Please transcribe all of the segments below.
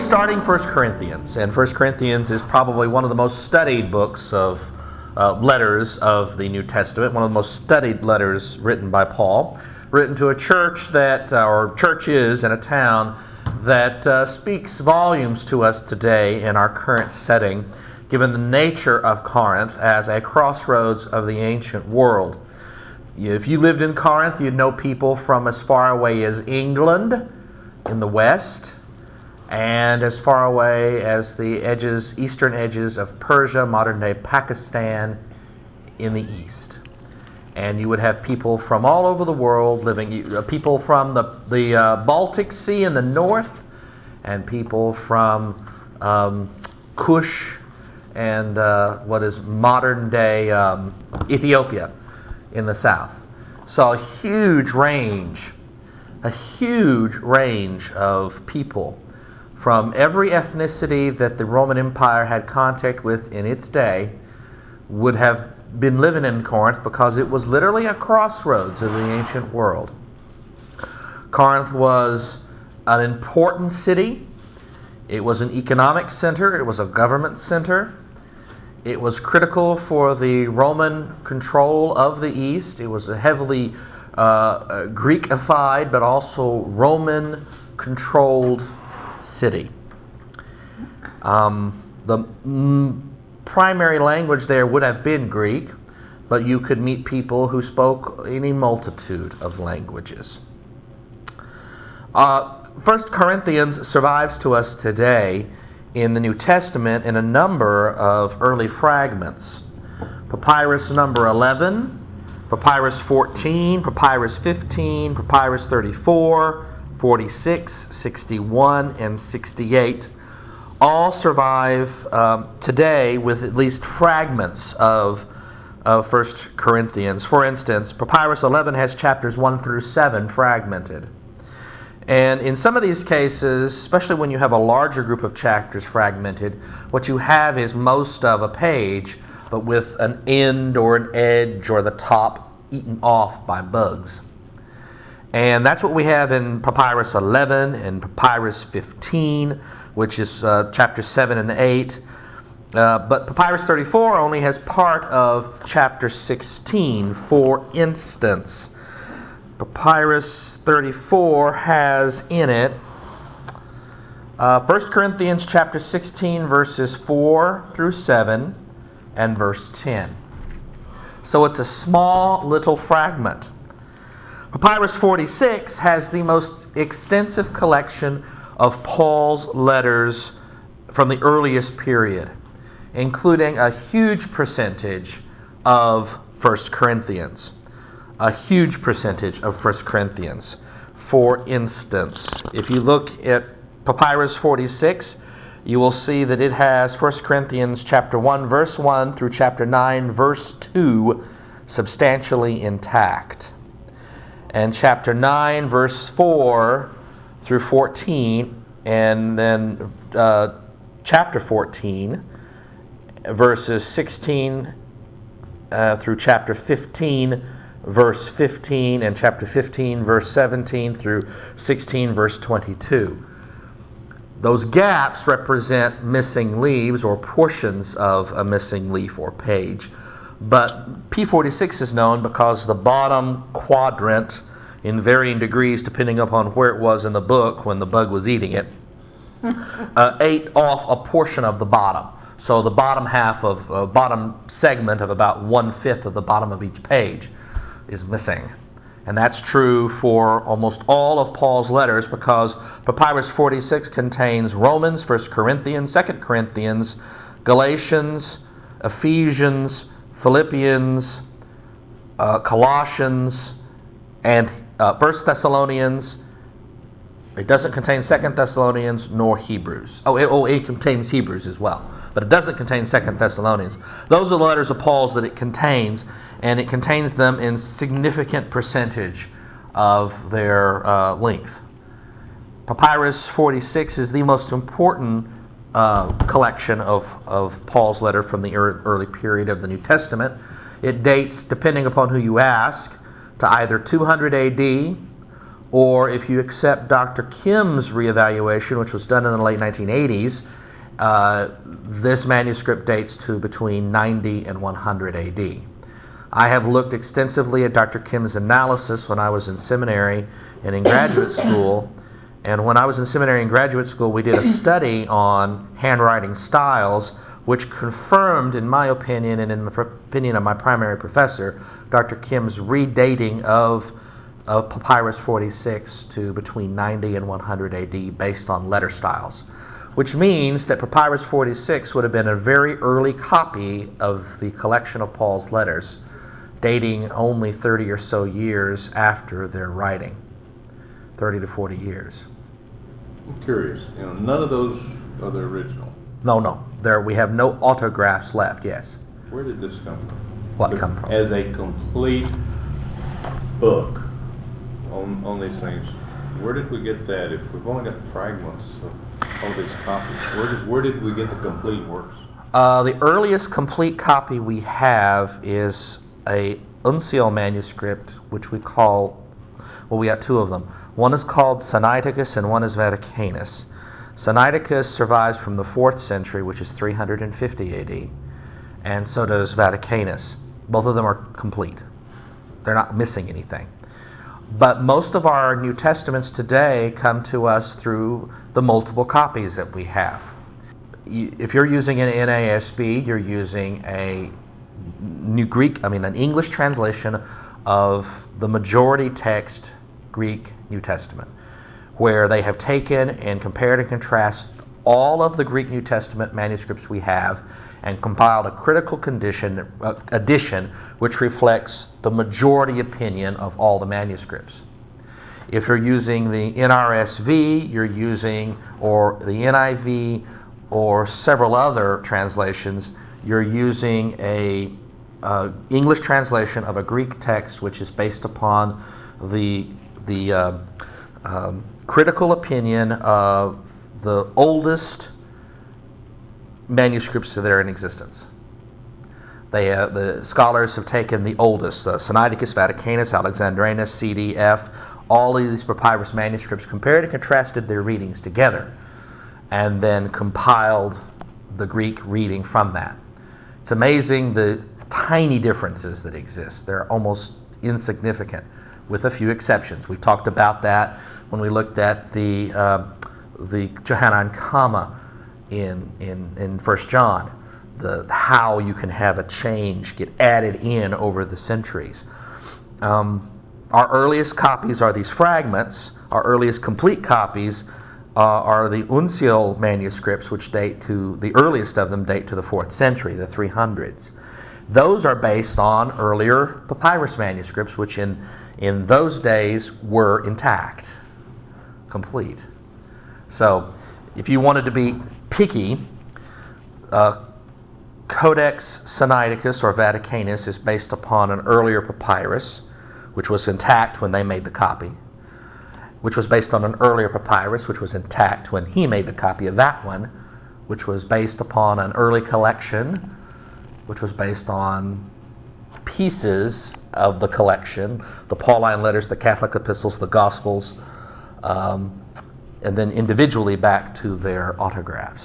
starting 1 Corinthians, and 1 Corinthians is probably one of the most studied books of letters of the New Testament, one of the most studied letters written by Paul, written to a church that, or churches in a town that speaks volumes to us today in our current setting, given the nature of Corinth as a crossroads of the ancient world. If you lived in Corinth, you'd know people from as far away as England in the west, and as far away as the eastern edges of Persia, modern-day Pakistan, in the east. And you would have people from all over the world living, people from the Baltic Sea in the north, and people from Kush and what is modern-day Ethiopia in the south. So a huge range of people from every ethnicity that the Roman Empire had contact with in its day would have been living in Corinth, because it was literally a crossroads of the ancient world. Corinth was an important city. It was an economic center. It was a government center. It was critical for the Roman control of the East. It was a heavily Greekified but also Roman-controlled city. The primary language there would have been Greek, but you could meet people who spoke any multitude of languages. 1 Corinthians survives to us today in the New Testament in a number of early fragments. Papyrus number 11, Papyrus 14, Papyrus 15, Papyrus 34, 46, 61, and 68 all survive today with at least fragments of 1 Corinthians. For instance, Papyrus 11 has chapters 1 through 7 fragmented. And in some of these cases, especially when you have a larger group of chapters fragmented, what you have is most of a page, but with an end or an edge or the top eaten off by bugs. And that's what we have in Papyrus 11 and Papyrus 15, which is chapter 7 and 8. But Papyrus 34 only has part of chapter 16. For instance, Papyrus 34 has in it 1 Corinthians chapter 16, verses 4 through 7, and verse 10. So it's a small little fragment. Papyrus 46 has the most extensive collection of Paul's letters from the earliest period, including a huge percentage of 1 Corinthians. A huge percentage of 1 Corinthians. For instance, if you look at Papyrus 46, you will see that it has 1 Corinthians chapter 1, verse 1 through chapter 9, verse 2 substantially intact. And chapter 9, verse 4 through 14, and then chapter 14, verses 16 through chapter 15, verse 15, and chapter 15, verse 17 through 16, verse 22. Those gaps represent missing leaves or portions of a missing leaf or page. But P46 is known because the bottom quadrant, in varying degrees depending upon where it was in the book when the bug was eating it, ate off a portion of the bottom. So the bottom half of bottom segment of about 1/5 of the bottom of each page is missing. And that's true for almost all of Paul's letters, because Papyrus 46 contains Romans, 1 Corinthians, 2 Corinthians, Galatians, Ephesians, Philippians, Colossians, and 1 Thessalonians. It doesn't contain 2 Thessalonians nor Hebrews. It contains Hebrews as well, but it doesn't contain 2 Thessalonians. Those are the letters of Paul's that it contains, and it contains them in significant percentage of their length. Papyrus 46 is the most important collection of Paul's letter from the early period of the New Testament. It dates, depending upon who you ask, to either 200 AD Or if you accept Dr. Kim's reevaluation, which was done in the late 1980s, this manuscript dates to between 90 and 100 AD. I have looked extensively at Dr. Kim's analysis when I was in seminary and in graduate school. And when I was in seminary and graduate school, we did a study on handwriting styles, which confirmed, in my opinion and in the opinion of my primary professor, Dr. Kim's redating of Papyrus 46 to between 90 and 100 AD based on letter styles, which means that Papyrus 46 would have been a very early copy of the collection of Paul's letters, dating only 30 or so years after their writing, 30 to 40 years. I'm curious, none of those are the original. No. We have no autographs left, yes. Where did this come from? What come from? As a complete book on these things, where did we get that? If we've only got fragments of all these copies, where did we get the complete works? The earliest complete copy we have is a Uncial manuscript, which we call, we got two of them. One is called Sinaiticus and one is Vaticanus. Sinaiticus survives from the 4th century, which is 350 AD, and so does Vaticanus. Both of them are complete. They're not missing anything. But most of our New Testaments today come to us through the multiple copies that we have. If you're using an NASB, you're using an English translation of the majority text Greek New Testament, where they have taken and compared and contrasted all of the Greek New Testament manuscripts we have and compiled a critical edition which reflects the majority opinion of all the manuscripts. If you're using the NRSV, you're using, or the NIV, or several other translations, you're using a English translation of a Greek text which is based upon the critical opinion of the oldest manuscripts that are in existence. The scholars have taken the oldest, Sinaiticus, Vaticanus, Alexandrinus, CDF, all of these papyrus manuscripts, compared and contrasted their readings together, and then compiled the Greek reading from that. It's amazing the tiny differences that exist. They're almost insignificant, with a few exceptions. We talked about that when we looked at the Johannine comma in 1 John, how you can have a change get added in over the centuries. Our earliest copies are these fragments. Our earliest complete copies are the Uncial manuscripts, which date to, the earliest of them date to the 4th century, the 300s. Those are based on earlier papyrus manuscripts, which in those days were intact, complete. So, if you wanted to be picky, Codex Sinaiticus or Vaticanus is based upon an earlier papyrus, which was intact when they made the copy, which was based on an earlier papyrus, which was intact when he made the copy of that one, which was based upon an early collection, which was based on pieces of the collection, the Pauline letters, the Catholic epistles, the Gospels, and then individually back to their autographs.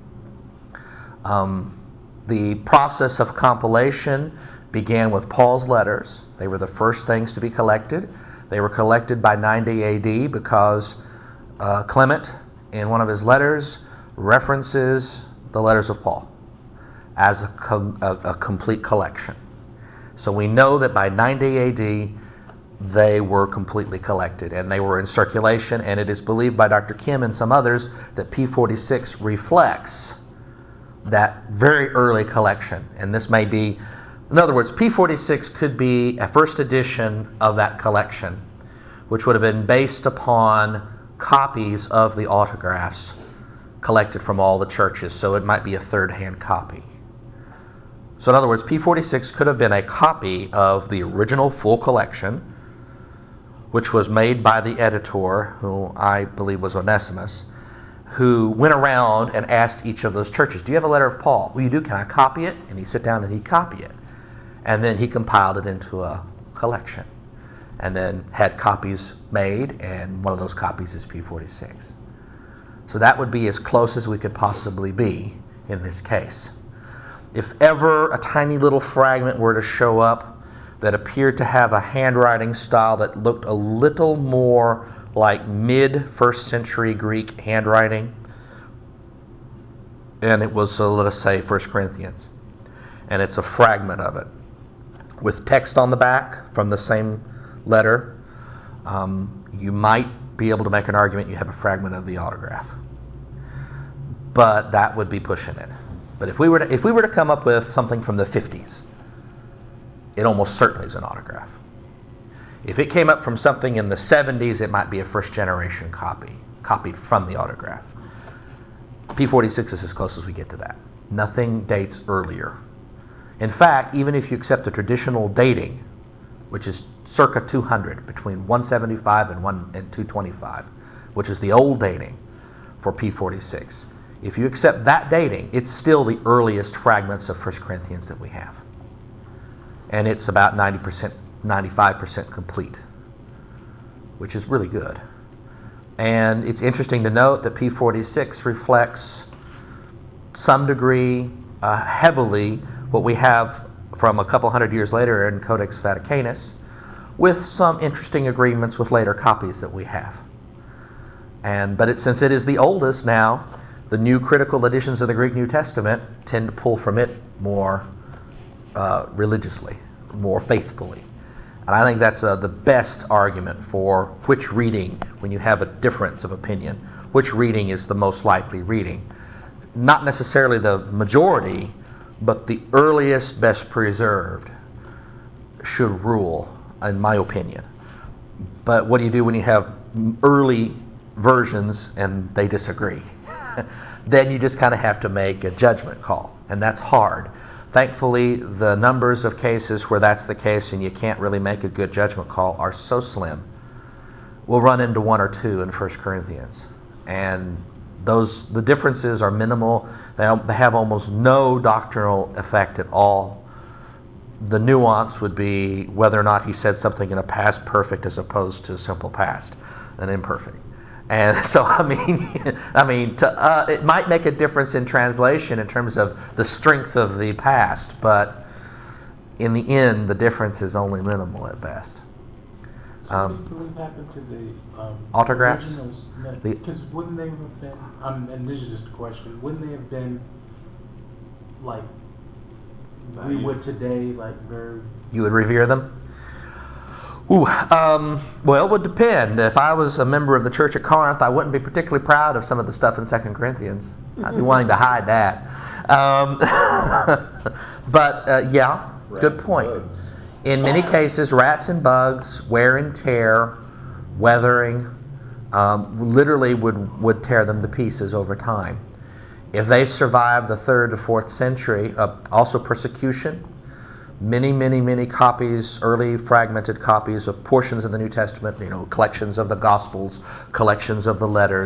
The process of compilation began with Paul's letters. They were the first things to be collected. They were collected by 90 AD because Clement, in one of his letters, references the letters of Paul as a complete collection. So we know that by 90 AD, they were completely collected, and they were in circulation, and it is believed by Dr. Kim and some others that P46 reflects that very early collection. And this may be, in other words, P46 could be a first edition of that collection, which would have been based upon copies of the autographs collected from all the churches, so it might be a third-hand copy. So in other words, P46 could have been a copy of the original full collection, which was made by the editor, who I believe was Onesimus, who went around and asked each of those churches, do you have a letter of Paul? Well, you do. Can I copy it? And he'd sit down and he'd copy it. And then he compiled it into a collection. and then had copies made, and one of those copies is P46. So that would be as close as we could possibly be in this case. If ever a tiny little fragment were to show up that appeared to have a handwriting style that looked a little more like mid-1st century Greek handwriting, and it was, let us say, 1 Corinthians, and it's a fragment of it, with text on the back from the same letter, you might be able to make an argument you have a fragment of the autograph. But that would be pushing it. But if we were to come up with something from the 50s, it almost certainly is an autograph. If it came up from something in the 70s, it might be a first-generation copy, copied from the autograph. P46 is as close as we get to that. Nothing dates earlier. In fact, even if you accept the traditional dating, which is circa 200, between 175 and 225, which is the old dating for P46, if you accept that dating, it's still the earliest fragments of 1 Corinthians that we have. And it's about 90%, 95% complete, which is really good. And it's interesting to note that P46 reflects some degree, heavily, what we have from a couple hundred years later in Codex Vaticanus, with some interesting agreements with later copies that we have. But since it is the oldest now, the new critical editions of the Greek New Testament tend to pull from it more religiously, more faithfully. And I think that's the best argument for which reading, when you have a difference of opinion, which reading is the most likely reading. Not necessarily the majority, but the earliest, best preserved should rule, in my opinion. But what do you do when you have early versions and they disagree? Then you just kind of have to make a judgment call, and that's hard. Thankfully, the numbers of cases where that's the case and you can't really make a good judgment call are so slim. We'll run into one or two in 1 Corinthians, and the differences are minimal. They have almost no doctrinal effect at all. The nuance would be whether or not he said something in a past perfect as opposed to a simple past, an imperfect. And so, it might make a difference in translation in terms of the strength of the past, but in the end, the difference is only minimal at best. So what happened to the autographs? Because wouldn't they have been, and this is just a question, wouldn't they have been, like, we would today, like, very... You would revere them? Well, it would depend. If I was a member of the Church at Corinth, I wouldn't be particularly proud of some of the stuff in 2 Corinthians. I'd be wanting to hide that. Yeah, good point. In many cases, rats and bugs, wear and tear, weathering, literally would tear them to pieces over time. If they survived the 3rd to 4th century, also persecution, many copies, early fragmented copies of portions of the New Testament, collections of the Gospels, collections of the letters,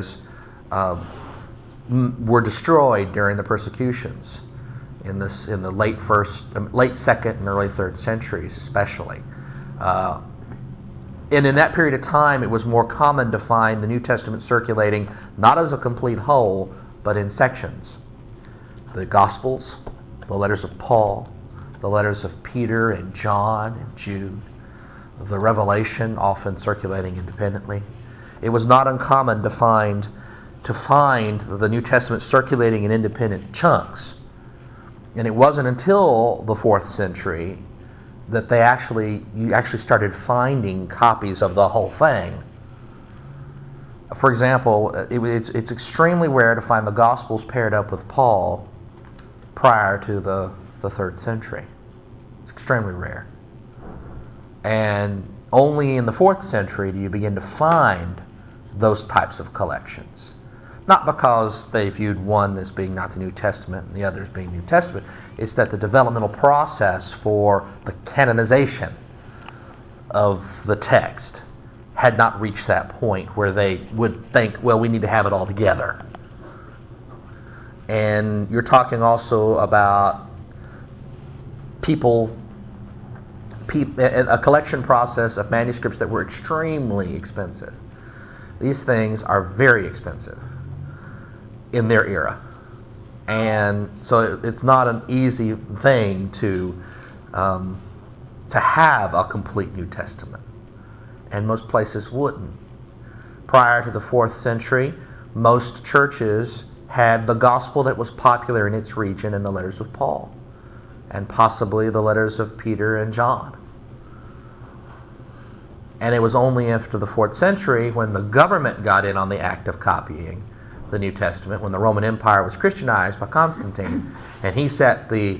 were destroyed during the persecutions in the late 2nd and early 3rd centuries, especially. And in that period of time, it was more common to find the New Testament circulating not as a complete whole, but in sections. The Gospels, the letters of Paul, the letters of Peter and John and Jude, the Revelation often circulating independently. It was not uncommon to find the New Testament circulating in independent chunks. And it wasn't until the 4th century that you actually started finding copies of the whole thing. For example, it's extremely rare to find the Gospels paired up with Paul prior to the 3rd century. It's extremely rare. And only in the 4th century do you begin to find those types of collections. Not because they viewed one as being not the New Testament and the other as being New Testament. It's that the developmental process for the canonization of the text had not reached that point where they would think, well, we need to have it all together. And you're talking also about people a collection process of manuscripts that were extremely expensive. These things are very expensive in their era. And so it's not an easy thing to have a complete New Testament. And most places wouldn't. Prior to the 4th century, most churches had the gospel that was popular in its region in the letters of Paul, and possibly the letters of Peter and John. And it was only after the 4th century, when the government got in on the act of copying the New Testament, when the Roman Empire was Christianized by Constantine, and he set the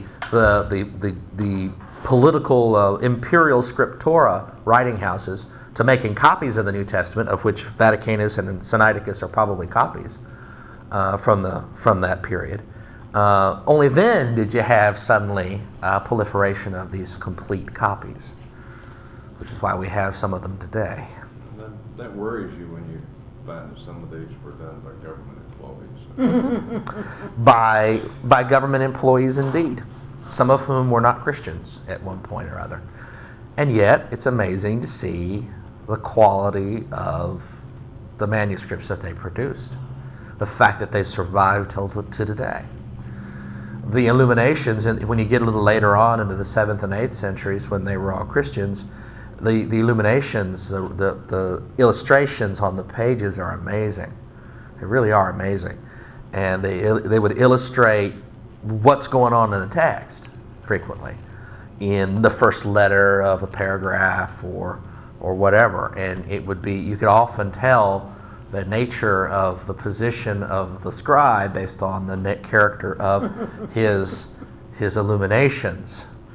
political imperial scriptura writing houses to making copies of the New Testament, of which Vaticanus and Sinaiticus are probably copies from that period. Only then did you have suddenly proliferation of these complete copies, which is why we have some of them today. That worries you when you find that some of these were done by government employees. By government employees, indeed, some of whom were not Christians at one point or other. And yet, it's amazing to see the quality of the manuscripts that they produced. The fact that they survived till to today. The illuminations, and when you get a little later on into the 7th and 8th centuries, when they were all Christians, the illuminations, the illustrations on the pages are amazing. They really are amazing. And they would illustrate what's going on in the text frequently, in the first letter of a paragraph or whatever. And it would be, you could often tell the nature of the position of the scribe based on the character of his illuminations.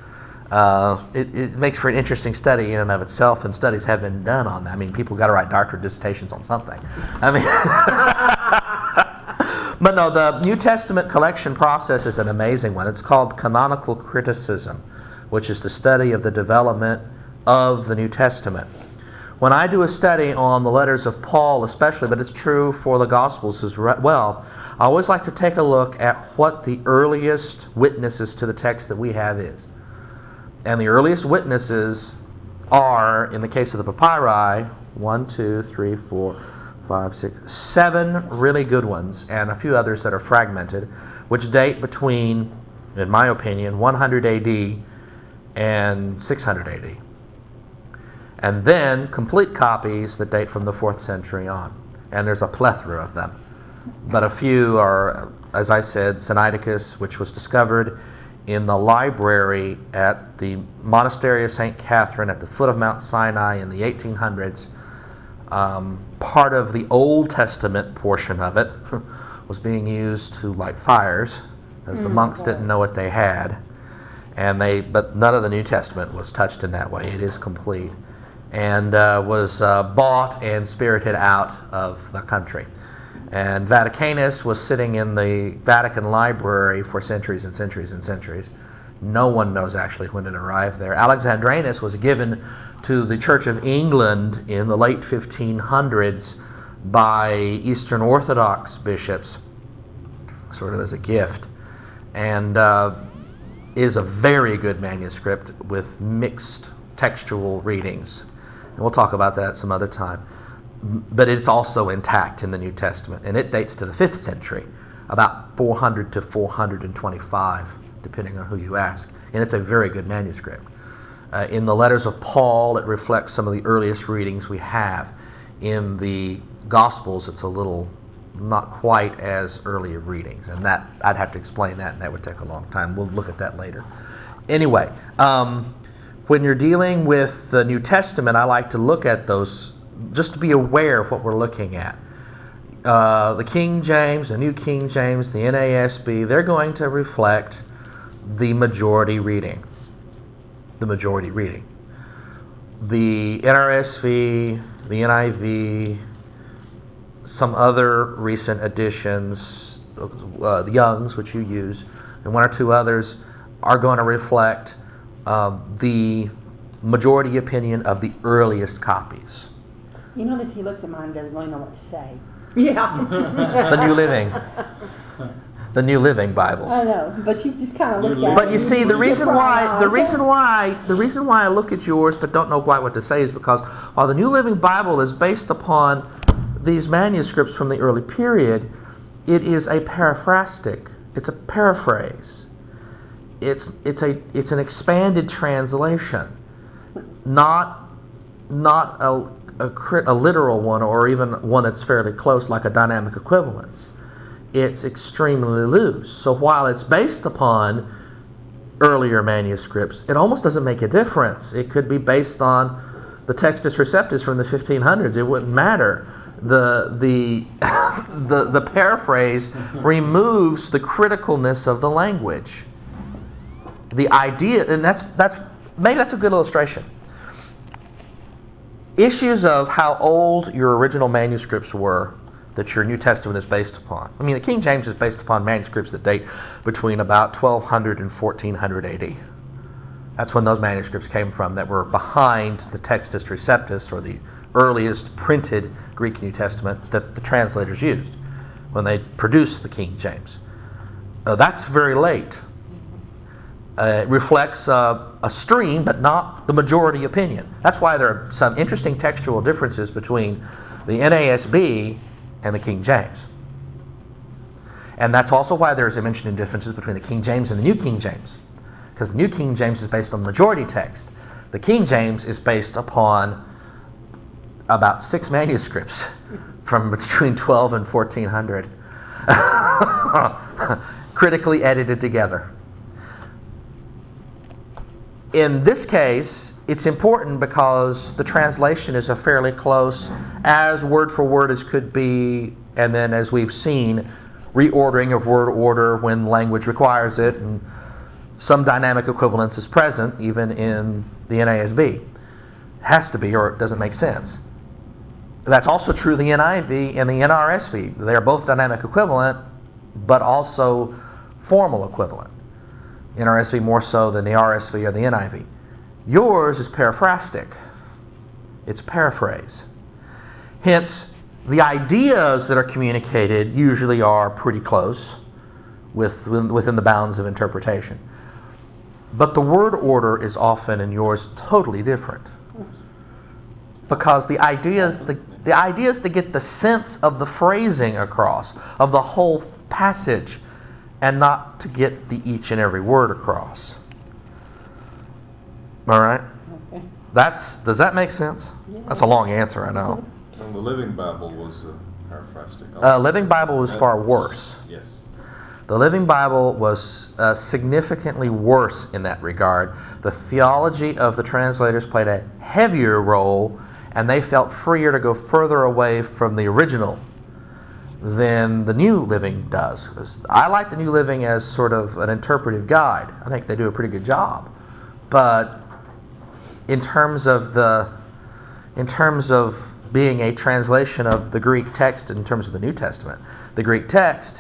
It makes for an interesting study in and of itself, and studies have been done on that. I mean, people got to write doctorate dissertations on something. I mean, but no, the New Testament collection process is an amazing one. It's called canonical criticism, which is the study of the development of the New Testament. When I do a study on the letters of Paul especially, but it's true for the Gospels as well, I always like to take a look at what the earliest witnesses to the text that we have is. And the earliest witnesses are, in the case of the papyri, 1, 2, 3, 4, 5, 6, 7 really good ones, and a few others that are fragmented, which date between, in my opinion, 100 AD and 600 AD. And then complete copies that date from the 4th century on. And there's a plethora of them. But a few are, as I said, Sinaiticus, which was discovered in the library at the Monastery of St. Catherine at the foot of Mount Sinai in the 1800s. Part of the Old Testament portion of it was being used to light fires, as the monks didn't know what they had. But none of the New Testament was touched in that way. It is complete. And was bought and spirited out of the country. And Vaticanus was sitting in the Vatican Library for centuries and centuries and centuries. No one knows actually when it arrived there. Alexandrinus was given to the Church of England in the late 1500s by Eastern Orthodox bishops, sort of as a gift, and is a very good manuscript with mixed textual readings. And we'll talk about that some other time. But it's also intact in the New Testament, and it dates to the 5th century, about 400 to 425, depending on who you ask. And it's a very good manuscript. In the letters of Paul, it reflects some of the earliest readings we have. In the Gospels, it's a little not quite as early of readings, and that I'd have to explain that, and that would take a long time. We'll look at that later. Anyway, when you're dealing with the New Testament, I like to look at those just to be aware of what we're looking at. The King James, the New King James, the NASB, they're going to reflect the majority reading. The majority reading. The NRSV, the NIV, some other recent editions, the Young's, which you use, and one or two others, are going to reflect the majority opinion of the earliest copies. You know that he looks at mine and doesn't really know what to say. Yeah. The New Living. the New Living Bible. I know, but you just kind of look at But it. you see, the reason why I look at yours but don't know quite what to say is because while the New Living Bible is based upon these manuscripts from the early period, it is a paraphrastic. It's a paraphrase. It's an expanded translation, not a literal one, or even one that's fairly close, like a dynamic equivalence. It's extremely loose. So while it's based upon earlier manuscripts, it almost doesn't make a difference. It could be based on the Textus Receptus from the 1500s. It wouldn't matter. The paraphrase removes the criticalness of the language. The idea, and maybe that's a good illustration. Issues of how old your original manuscripts were that your New Testament is based upon. I mean, the King James is based upon manuscripts that date between about 1200 and 1400 AD. That's when those manuscripts came from that were behind the Textus Receptus, or the earliest printed Greek New Testament that the translators used when they produced the King James. That's very late. It reflects a stream, but not the majority opinion. That's why there are some interesting textual differences between the NASB and the King James. And that's also why there's a mention in differences between the King James and the New King James. Because the New King James is based on the majority text. The King James is based upon about 6 manuscripts from between 12 and 1400. Critically edited together. In this case, it's important because the translation is a fairly close, as word for word as could be, and then as we've seen, reordering of word order when language requires it, and some dynamic equivalence is present even in the NASB. It has to be, or it doesn't make sense. That's also true of the NIV and the NRSV. They are both dynamic equivalent, but also formal equivalent. NRSV more so than the RSV or the NIV. Yours is paraphrastic. It's paraphrase. Hence, the ideas that are communicated usually are pretty close within the bounds of interpretation. But the word order is often in yours totally different. Because the idea is to get the sense of the phrasing across, of the whole passage, and not to get the each and every word across. All right? Okay. Does that make sense? Yeah. That's a long answer, I know. And the Living Bible was paraphrastic. Living Bible was far worse. Yes. The Living Bible was significantly worse in that regard. The theology of the translators played a heavier role, and they felt freer to go further away from the original than the New Living does. I like the New Living as sort of an interpretive guide. I think they do a pretty good job. But in terms of being a translation of the Greek text in terms of the New Testament, the Greek text,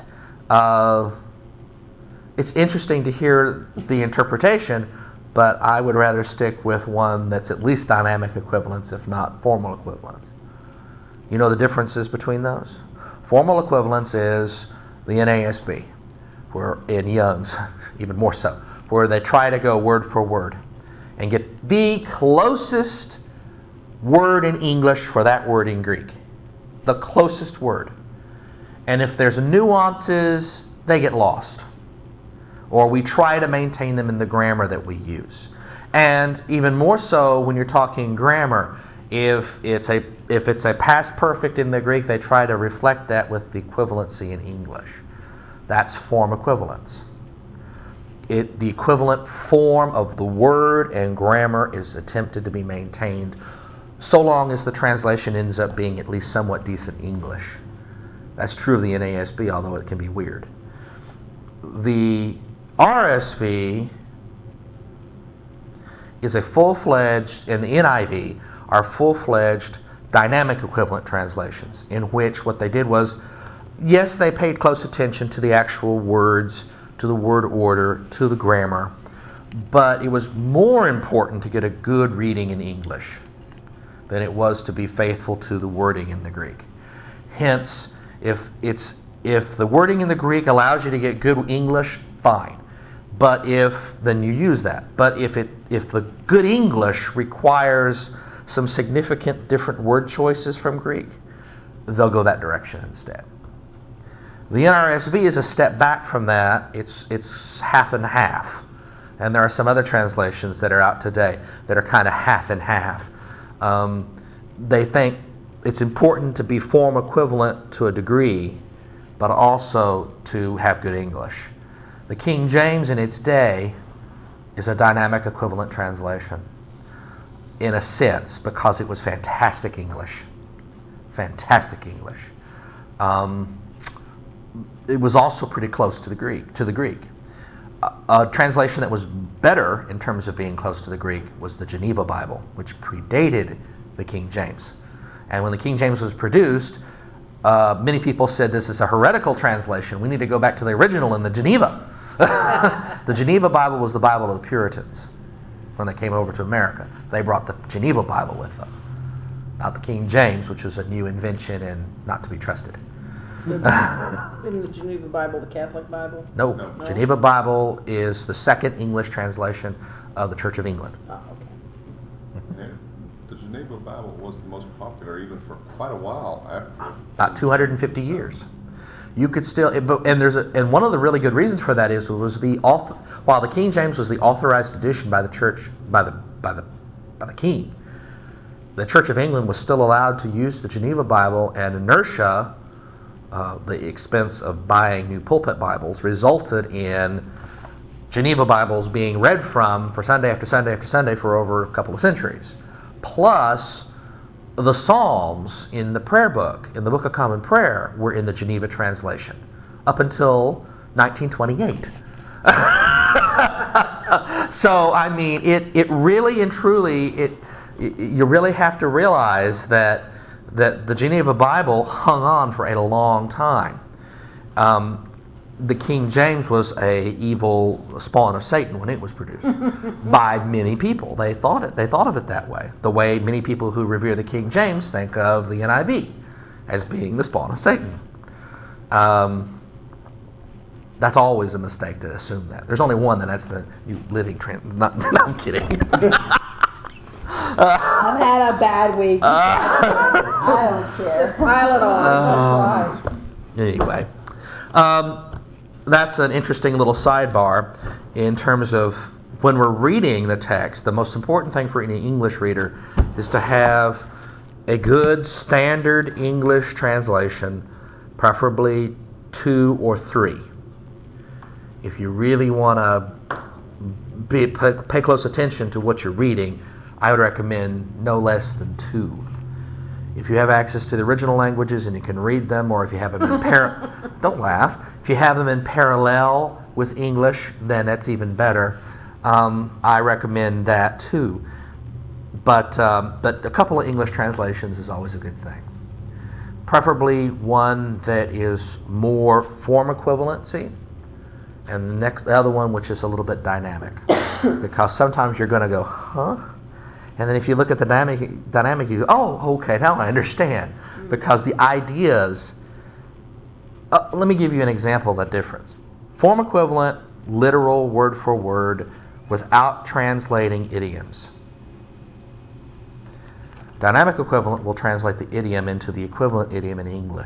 it's interesting to hear the interpretation, but I would rather stick with one that's at least dynamic equivalence, if not formal equivalence. You know the differences between those? Formal equivalence is the NASB, where in Young's, even more so, where they try to go word for word and get the closest word in English for that word in Greek. The closest word. And if there's nuances, they get lost. Or we try to maintain them in the grammar that we use. And even more so when you're talking grammar, if it's a past perfect in the Greek, they try to reflect that with the equivalency in English. That's form equivalence. The equivalent form of the word and grammar is attempted to be maintained so long as the translation ends up being at least somewhat decent English. That's true of the NASB, although it can be weird. The RSV is a full-fledged, and the NIV are full-fledged dynamic equivalent translations, in which what they did was, yes, they paid close attention to the actual words, to the word order, to the grammar, but it was more important to get a good reading in English than it was to be faithful to the wording in the Greek. Hence, if it's If the wording in the Greek allows you to get good English, fine. But then you use that. But if the good English requires some significant different word choices from Greek, they'll go that direction instead. The NRSV is a step back from that. It's half and half. And there are some other translations that are out today that are kind of half and half. They think it's important to be form equivalent to a degree, but also to have good English. The King James in its day is a dynamic equivalent translation, in a sense, because it was fantastic English. Fantastic English. It was also pretty close to the Greek. A translation that was better in terms of being close to the Greek was the Geneva Bible, which predated the King James. And when the King James was produced, many people said this is a heretical translation. We need to go back to the original in the Geneva. The Geneva Bible was the Bible of the Puritans when they came over to America. They brought the Geneva Bible with them, not the King James, which was a new invention and not to be trusted. Isn't the Geneva Bible the Catholic Bible? No. No. Geneva Bible is the second English translation of the Church of England. Oh, okay. Yeah. The Geneva Bible was the most popular even for quite a while after. About 250 years. You could still, and one of the really good reasons for that was while the King James was the authorized edition by the church, by the king, the Church of England was still allowed to use the Geneva Bible, and inertia, the expense of buying new pulpit Bibles, resulted in Geneva Bibles being read from for Sunday after Sunday after Sunday for over a couple of centuries. Plus, the Psalms in the prayer book, in the Book of Common Prayer, were in the Geneva translation up until 1928. So, I mean, it really and truly, you really have to realize that the Geneva Bible hung on for a long time. The King James was a evil spawn of Satan when it was produced by many people. They thought of it that way. The way many people who revere the King James think of the NIV as being the spawn of Satan. That's always a mistake to assume that. There's only one, and that's the New Living Translation. No, I'm kidding. I've had a bad week. I don't care. Pile it on. Anyway, that's an interesting little sidebar in terms of when we're reading the text. The most important thing for any English reader is to have a good standard English translation, preferably 2 or 3. If you really want to pay close attention to what you're reading, I would recommend no less than 2. If you have access to the original languages and you can read them, or if you have them in don't laugh. If you have them in parallel with English, then that's even better. I recommend that too. But a couple of English translations is always a good thing. Preferably one that is more form equivalency, and the other one which is a little bit dynamic. Because sometimes you're going to go, huh? And then if you look at the dynamic, you go, oh, okay, now I understand. Because the ideas... let me give you an example of that difference. Form equivalent, literal, word for word, without translating idioms. Dynamic equivalent will translate the idiom into the equivalent idiom in English.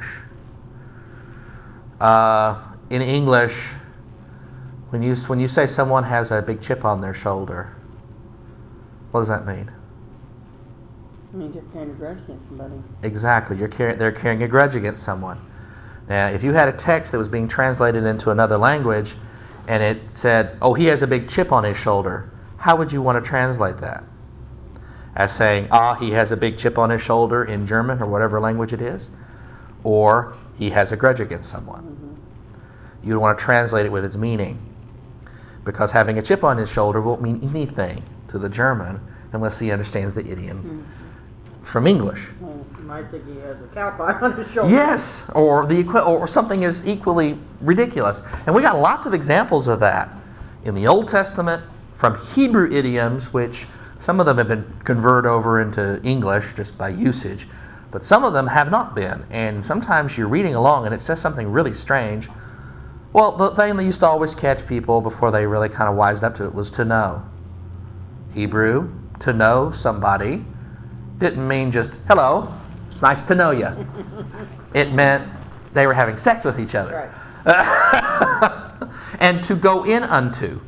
In English, when you say someone has a big chip on their shoulder, what does that mean? I mean, just carrying a grudge against somebody. Exactly. They're carrying a grudge against someone. Now, if you had a text that was being translated into another language, and it said, oh, he has a big chip on his shoulder, how would you want to translate that? As saying, he has a big chip on his shoulder in German or whatever language it is, or he has a grudge against someone. Mm-hmm. You'd want to translate it with its meaning, because having a chip on his shoulder won't mean anything to the German unless he understands the idiom from English. Well, you might think he has a cow pie on his shoulder. Yes, or something is equally ridiculous. And we got lots of examples of that in the Old Testament from Hebrew idioms, which some of them have been converted over into English just by usage. But some of them have not been. And sometimes you're reading along and it says something really strange. Well, the thing that used to always catch people before they really kind of wised up to it was to know. Hebrew, to know somebody, didn't mean just, hello, it's nice to know you. It meant they were having sex with each other. Right. And to go in unto.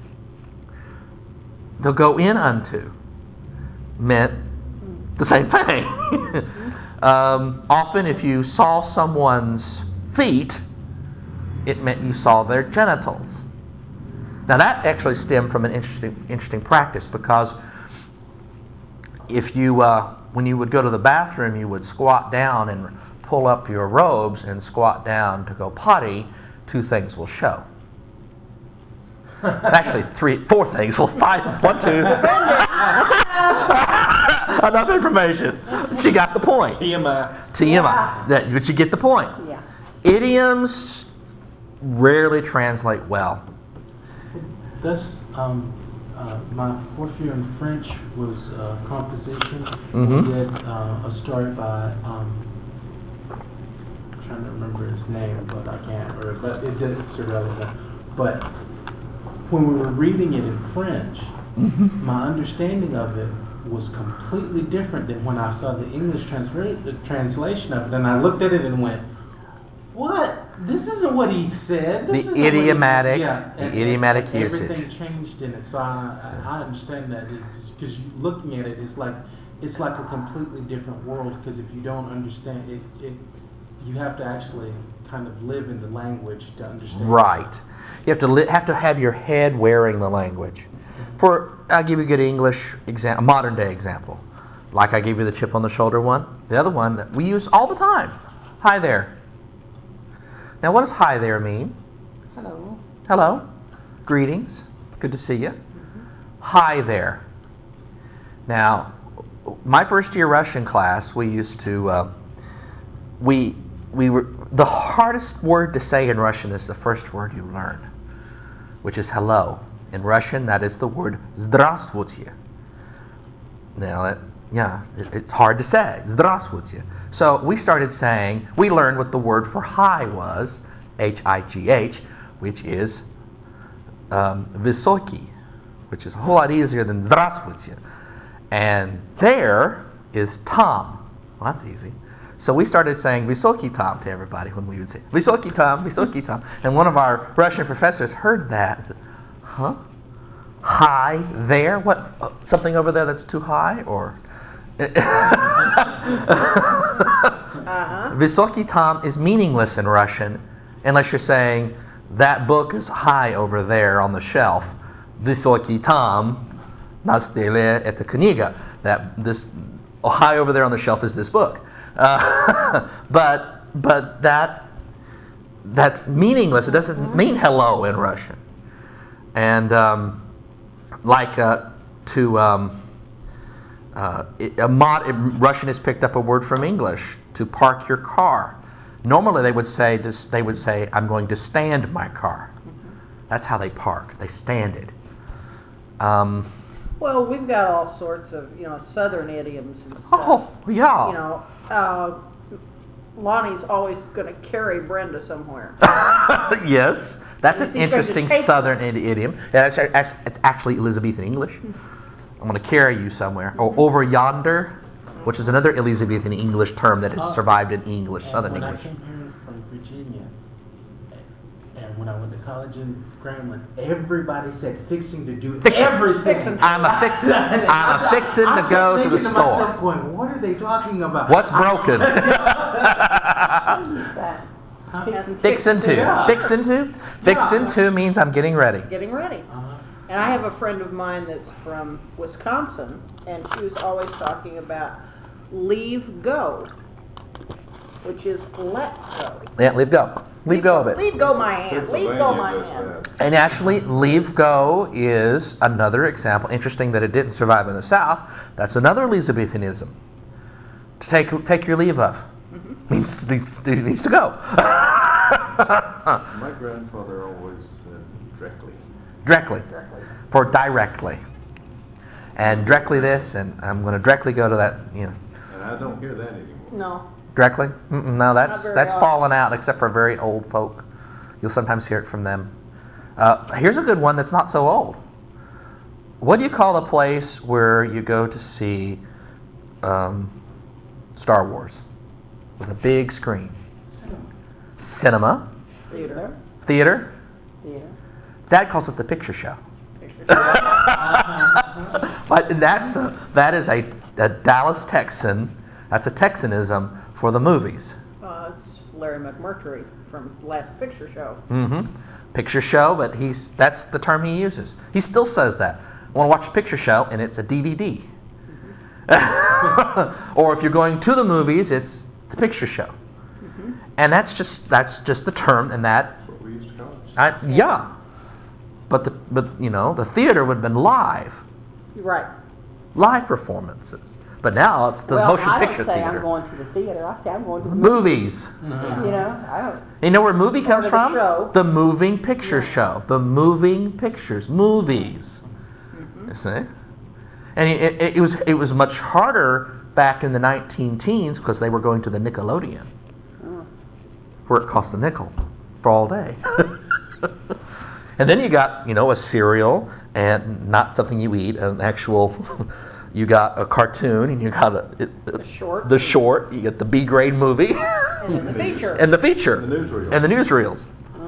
To go in unto meant the same thing. Often if you saw someone's feet, it meant you saw their genitals. Now that actually stemmed from an interesting practice, because if you, when you would go to the bathroom, you would squat down and pull up your robes and squat down to go potty. 2 things will show. Actually, 4 things. Well, 5, 1, 2. Enough information. She got the point. TMI. TMI. But you get the point. Yeah. Idioms rarely translate well. Thus, my 4th year in French was composition. Mhm. We did a story by, I'm trying to remember his name, but I can't. But it's irrelevant. But when we were reading it in French, my understanding of it was completely different than when I saw the English translation of it. And I looked at it and went, what? This isn't what he said. This isn't what he-" Idiomatic, Yeah, the and idiomatic everything usage. changed in it. So I understand that, because looking at it, it's like a completely different world. Because if you don't understand it, you have to actually kind of live in the language to understand. Right. You have to have your head wearing the language. I'll give you a good English example, modern day example. Like I gave you the chip on the shoulder one. The other one that we use all the time. Hi there. Now what does hi there mean? Hello. Hello. Greetings. Good to see you. Hi there. Now, my first year Russian class, we used to, we were, the hardest word to say in Russian is the first word you learn, which is hello. In Russian, that is the word здравствуйте. Now, it's hard to say. Здравствуйте. So we started saying, we learned what the word for hi was, H-I-G-H, which is высокий, which is a whole lot easier than здравствуйте. And there is Tom. Well, that's easy. So we started saying высокий Tom to everybody when we would say высокий Tom. And one of our Russian professors heard that and said, huh? High there? What? Something over there that's too high? Or Высокий Tom is meaningless in Russian unless you're saying that book is high over there on the shelf. Высокий Tom на столе эта книга. That this high over there on the shelf is this book. But that's meaningless. It doesn't mean hello in Russian. And Russian has picked up a word from English, to park your car. Normally they would say this. They would say, "I'm going to stand my car." That's how they park. They stand it. Well, we've got all sorts of, Southern idioms and stuff. Oh, yeah. Lonnie's always going to carry Brenda somewhere. Yes, that's an He's going to interesting take Southern idiom. It's actually Elizabethan English. I'm going to carry you somewhere. Or over yonder, which is another Elizabethan English term that has survived in English, Southern when English. I came here from Virginia, and when I went to college in Grambling, everybody said fixing to do everything. I'm a fixing to go to the store. Myself going, what are they talking about? What's broken? Fixing to. Yeah. Fixing to? Fixing to means I'm getting ready. Getting ready. And I have a friend of mine that's from Wisconsin, and she was always talking about leave go, which is let go. Yeah, leave go. Leave go of it. Leave go my hand. Leave go my hand. And actually, leave go is another example. Interesting that it didn't survive in the South. That's another Elizabethanism. To take your leave of. Needs to go. My grandfather always said directly. Directly. For directly. And directly this, and I'm going to directly go to that, And I don't hear that anymore. No. Directly? No, that's Not very that's often. fallen out, except for very old folk. You'll sometimes hear it from them. Here's a good one that's not so old. What do you call a place where you go to see Star Wars with a big screen? Cinema. Theater. Theater. Theater. Dad calls it the picture show. Picture But that is a Dallas Texan. That's a Texanism for the movies. It's Larry McMurtry from Last Picture Show. Picture show, but that's the term he uses. He still says that. I want to watch a picture show, and it's a DVD. Or if you're going to the movies, it's the picture show. And that's just the term, and that. That's what we used to call it. Yeah. But the theater would have been live performances. But now it's the motion picture I don't say theater. I'm going to the theater. I say I'm going to the Movies. You know, I don't. You know where movie comes Part of the from? show. The moving picture show. The moving pictures. Movies. You see? And it was much harder back in the 19-teens because they were going to the Nickelodeon, where it cost a nickel for all day. And then you got, a cereal, and not something you eat, an actual. You got a cartoon, and you got the short. You get the B-grade movie, And then the feature. and the feature, The newsreel. and the newsreels.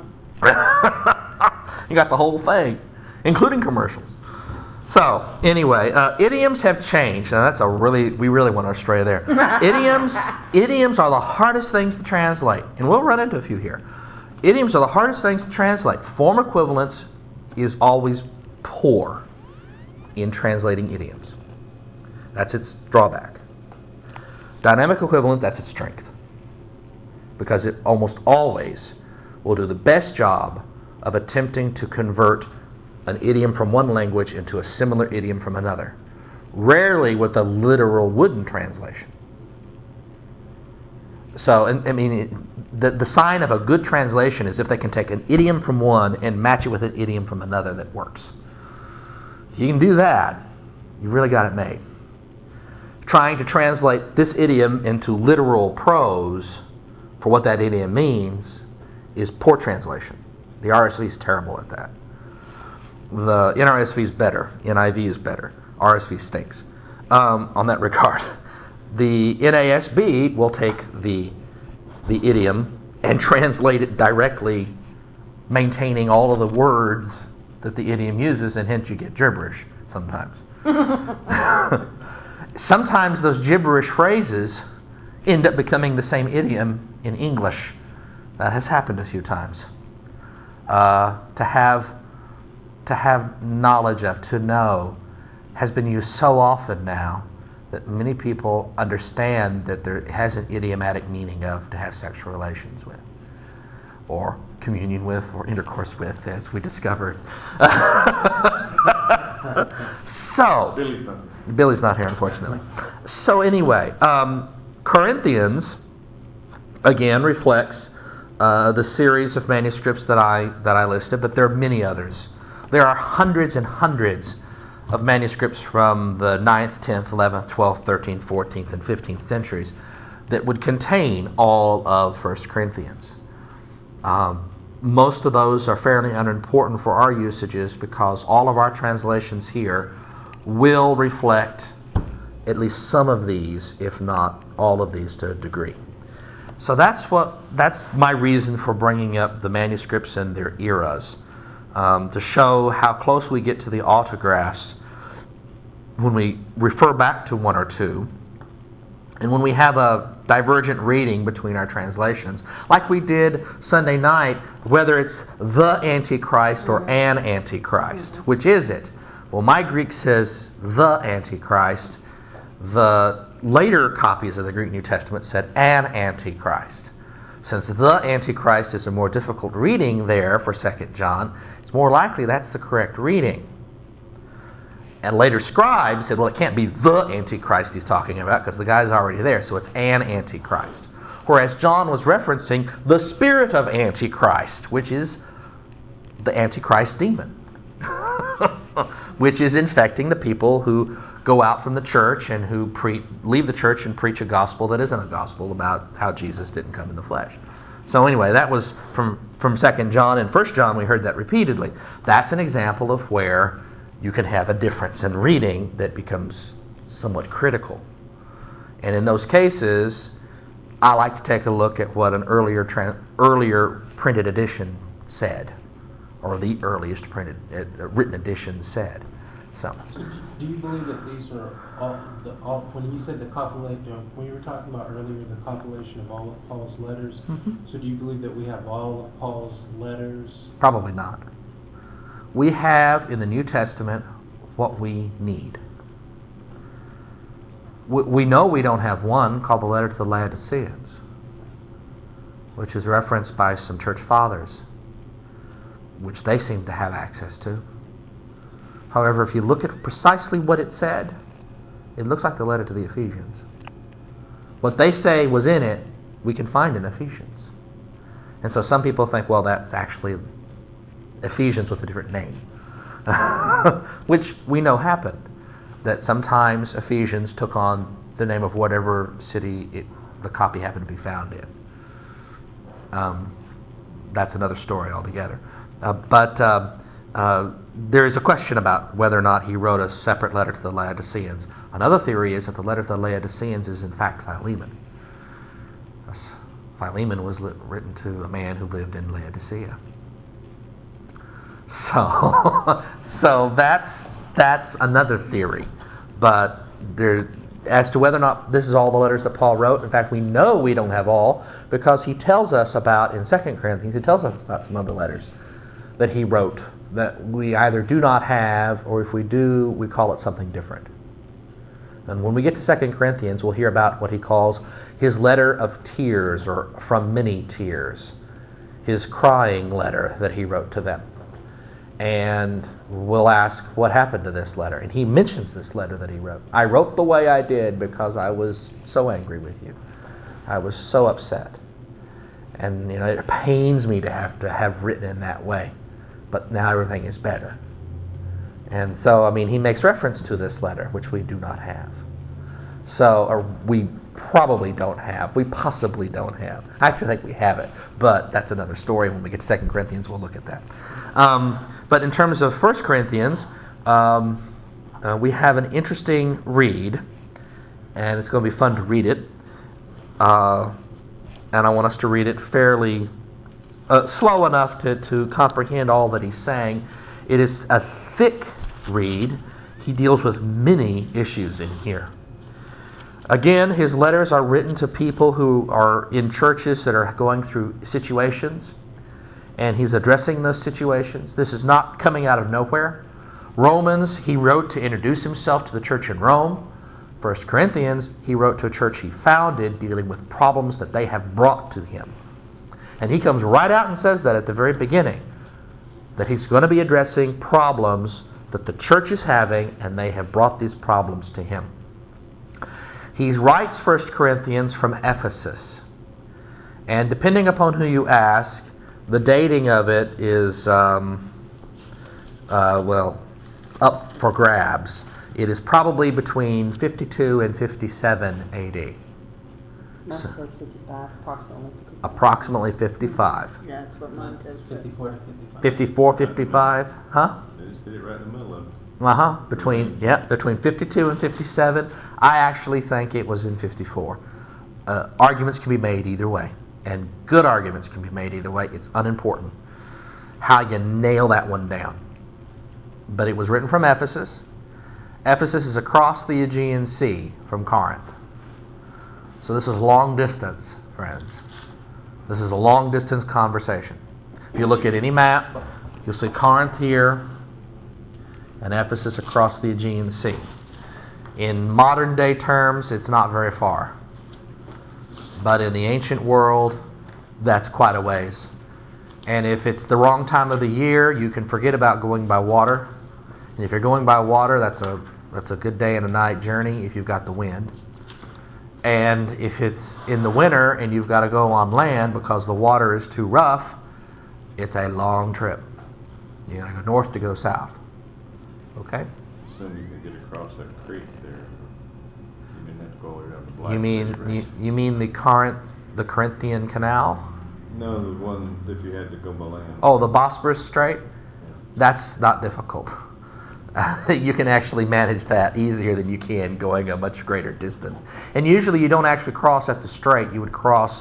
You got the whole thing, including commercials. So anyway, idioms have changed. Now that's we really want to stray there. Idioms are the hardest things to translate, and we'll run into a few here. Idioms are the hardest things to translate. Form equivalence is always poor in translating idioms. That's its drawback. Dynamic equivalence, that's its strength. Because it almost always will do the best job of attempting to convert an idiom from one language into a similar idiom from another. Rarely with a literal wooden translation. So, the sign of a good translation is if they can take an idiom from one and match it with an idiom from another that works. If you can do that, you really got it made. Trying to translate this idiom into literal prose for what that idiom means is poor translation. The RSV is terrible at that. The NRSV is better. NIV is better. RSV stinks on that regard. The NASB will take the idiom and translate it directly, maintaining all of the words that the idiom uses, and hence you get gibberish sometimes. Sometimes those gibberish phrases end up becoming the same idiom in English. That has happened a few times. To have knowledge of, to know, has been used so often now that many people understand that there has an idiomatic meaning of to have sexual relations with, or communion with, or intercourse with, as we discovered. So, Billy's not here, unfortunately. So anyway, Corinthians, again, reflects the series of manuscripts that I listed, but there are many others. There are hundreds and hundreds of manuscripts from the 9th, 10th, 11th, 12th, 13th, 14th, and 15th centuries that would contain all of 1 Corinthians. Most of those are fairly unimportant for our usages because all of our translations here will reflect at least some of these, if not all of these to a degree. So that's my reason for bringing up the manuscripts and their eras, to show how close we get to the autographs when we refer back to one or two, and when we have a divergent reading between our translations, like we did Sunday night, whether it's the Antichrist or an Antichrist. Which is it? Well, my Greek says the Antichrist. The later copies of the Greek New Testament said an Antichrist. Since the Antichrist is a more difficult reading there for 2 John, it's more likely that's the correct reading. And later scribes said, well, it can't be the Antichrist he's talking about because the guy's already there, so it's an Antichrist. Whereas John was referencing the spirit of Antichrist, which is the Antichrist demon, which is infecting the people who go out from the church and who leave the church and preach a gospel that isn't a gospel about how Jesus didn't come in the flesh. So anyway, that was from 2 John. and 1 John, we heard that repeatedly. That's an example of where you can have a difference in reading that becomes somewhat critical. And in those cases, I like to take a look at what an earlier printed edition said, or the earliest written edition said. So, do you believe that these are all when you said the compilation, when you were talking about earlier the compilation of all of Paul's letters, so do you believe that we have all of Paul's letters? Probably not. We have in the New Testament what we need. We know we don't have one called the letter to the Laodiceans, which is referenced by some church fathers, which they seem to have access to. However, if you look at precisely what it said, it looks like the letter to the Ephesians. What they say was in it, we can find in Ephesians. And so some people think, well, that's actually Ephesians with a different name, which we know happened. That sometimes Ephesians took on the name of whatever city the copy happened to be found in. That's another story altogether. But there is a question about whether or not he wrote a separate letter to the Laodiceans. Another theory is that the letter to the Laodiceans is in fact Philemon. Philemon was written to a man who lived in Laodicea. So that's another theory. But as to whether or not this is all the letters that Paul wrote, in fact, we know we don't have all, because he tells us about, in 2 Corinthians, he tells us about some other letters that he wrote that we either do not have, or if we do, we call it something different. And when we get to 2 Corinthians, we'll hear about what he calls his letter of tears, or from many tears, his crying letter that he wrote to them. And we'll ask, what happened to this letter? And he mentions this letter that he wrote. I wrote the way I did because I was so angry with you. I was so upset. And it pains me to have written in that way. But now everything is better. And so, he makes reference to this letter, which we do not have. So, or we probably don't have. We possibly don't have. I actually think we have it, but that's another story. When we get to 2 Corinthians, we'll look at that. But in terms of 1 Corinthians, we have an interesting read, and it's going to be fun to read it. And I want us to read it fairly slow enough to comprehend all that he's saying. It is a thick read. He deals with many issues in here. Again, his letters are written to people who are in churches that are going through situations, and he's addressing those situations. This is not coming out of nowhere. Romans, he wrote to introduce himself to the church in Rome. 1 Corinthians, he wrote to a church he founded dealing with problems that they have brought to him. And he comes right out and says that at the very beginning, that he's going to be addressing problems that the church is having, and they have brought these problems to him. He writes 1 Corinthians from Ephesus. And depending upon who you ask, the dating of it is, up for grabs. It is probably between 52 and 57 A.D. Must say 55, approximately. Approximately 55. Yeah, that's what mine says. 54 to 55. 54, 55, huh? They just did it right in the middle of it. Between 52 and 57. I actually think it was in 54. Arguments can be made either way, and good arguments can be made either way. It's unimportant how you nail that one down. But it was written from Ephesus. Ephesus is across the Aegean Sea from Corinth. So this is long distance, friends. This is a long distance conversation. If you look at any map, you'll see Corinth here and Ephesus across the Aegean Sea. In modern day terms, it's not very far. But in the ancient world, that's quite a ways. And if it's the wrong time of the year, you can forget about going by water. And if you're going by water, that's a good day and a night journey if you've got the wind. And if it's in the winter and you've got to go on land because the water is too rough, it's a long trip. You got to go north to go south. Okay? assume you can get across that creek there. You didn't have to go all the way down the Black You mean River. you mean the Corinthian Canal? No, the one if you had to go by land. Oh, the Bosporus Strait? That's not difficult. You can actually manage that easier than you can going a much greater distance. And usually you don't actually cross at the strait. You would cross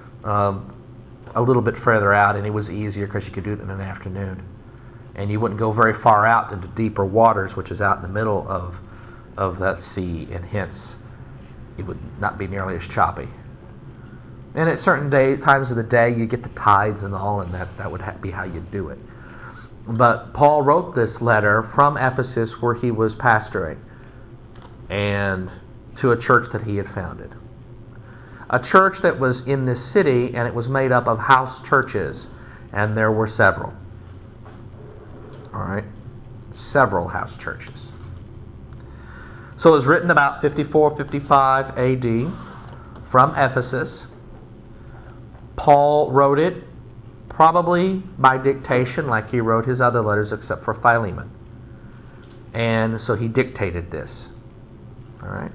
a little bit further out, and it was easier because you could do it in an afternoon. And you wouldn't go very far out into deeper waters, which is out in the middle of that sea, and hence it would not be nearly as choppy. And at certain times of the day, you get the tides and all, and that would be how you do it. But Paul wrote this letter from Ephesus, where he was pastoring, and to a church that he had founded. A church that was in this city, and it was made up of house churches, and there were several. All right? Several house churches. So it was written about 54, 55 A.D. from Ephesus. Paul wrote it probably by dictation, like he wrote his other letters, except for Philemon. And so he dictated this. All right?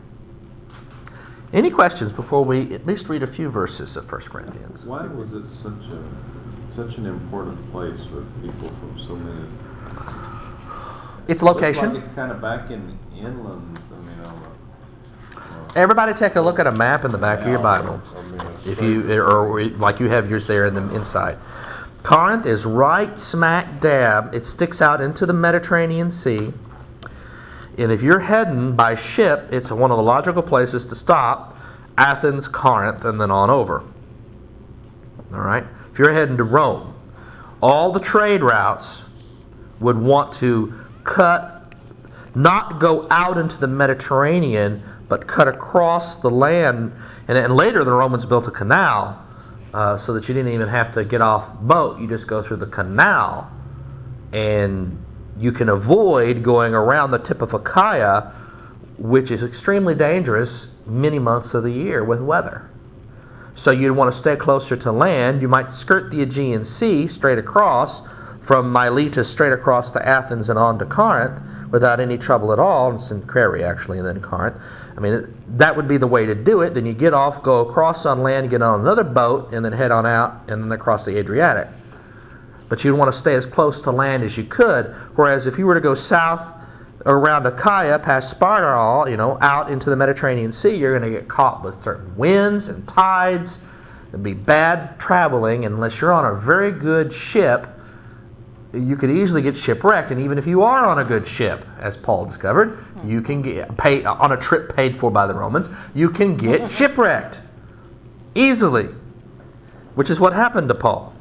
Any questions before we at least read a few verses of 1 Corinthians? Why was it such an important place for people from so many? Its location. Looks like it's kind of back in inland. I mean, Everybody take a look at a map in the back of your Bible. I mean, If you, or like you have yours there in the inside. Corinth is right smack dab. It sticks out into the Mediterranean Sea. And if you're heading by ship, it's one of the logical places to stop. Athens, Corinth, and then on over. All right? If you're heading to Rome, all the trade routes would want to not go out into the Mediterranean, but cut across the land. And later the Romans built a canal so that you didn't even have to get off boat. You just go through the canal, and you can avoid going around the tip of Achaia, which is extremely dangerous many months of the year with weather. So you'd want to stay closer to land. You might skirt the Aegean Sea straight across, from Miletus straight across to Athens and on to Corinth, without any trouble at all. It's in Crary, actually, and then Corinth. I mean, that would be the way to do it. Then you get off, go across on land, get on another boat, and then head on out, and then across the Adriatic. But you'd want to stay as close to land as you could. Whereas if you were to go south around Achaia, past Sparta, out into the Mediterranean Sea, you're going to get caught with certain winds and tides. It'd be bad traveling unless you're on a very good ship. You could easily get shipwrecked, and even if you are on a good ship, as Paul discovered, you can get paid on a trip paid for by the Romans. You can get shipwrecked easily, which is what happened to Paul.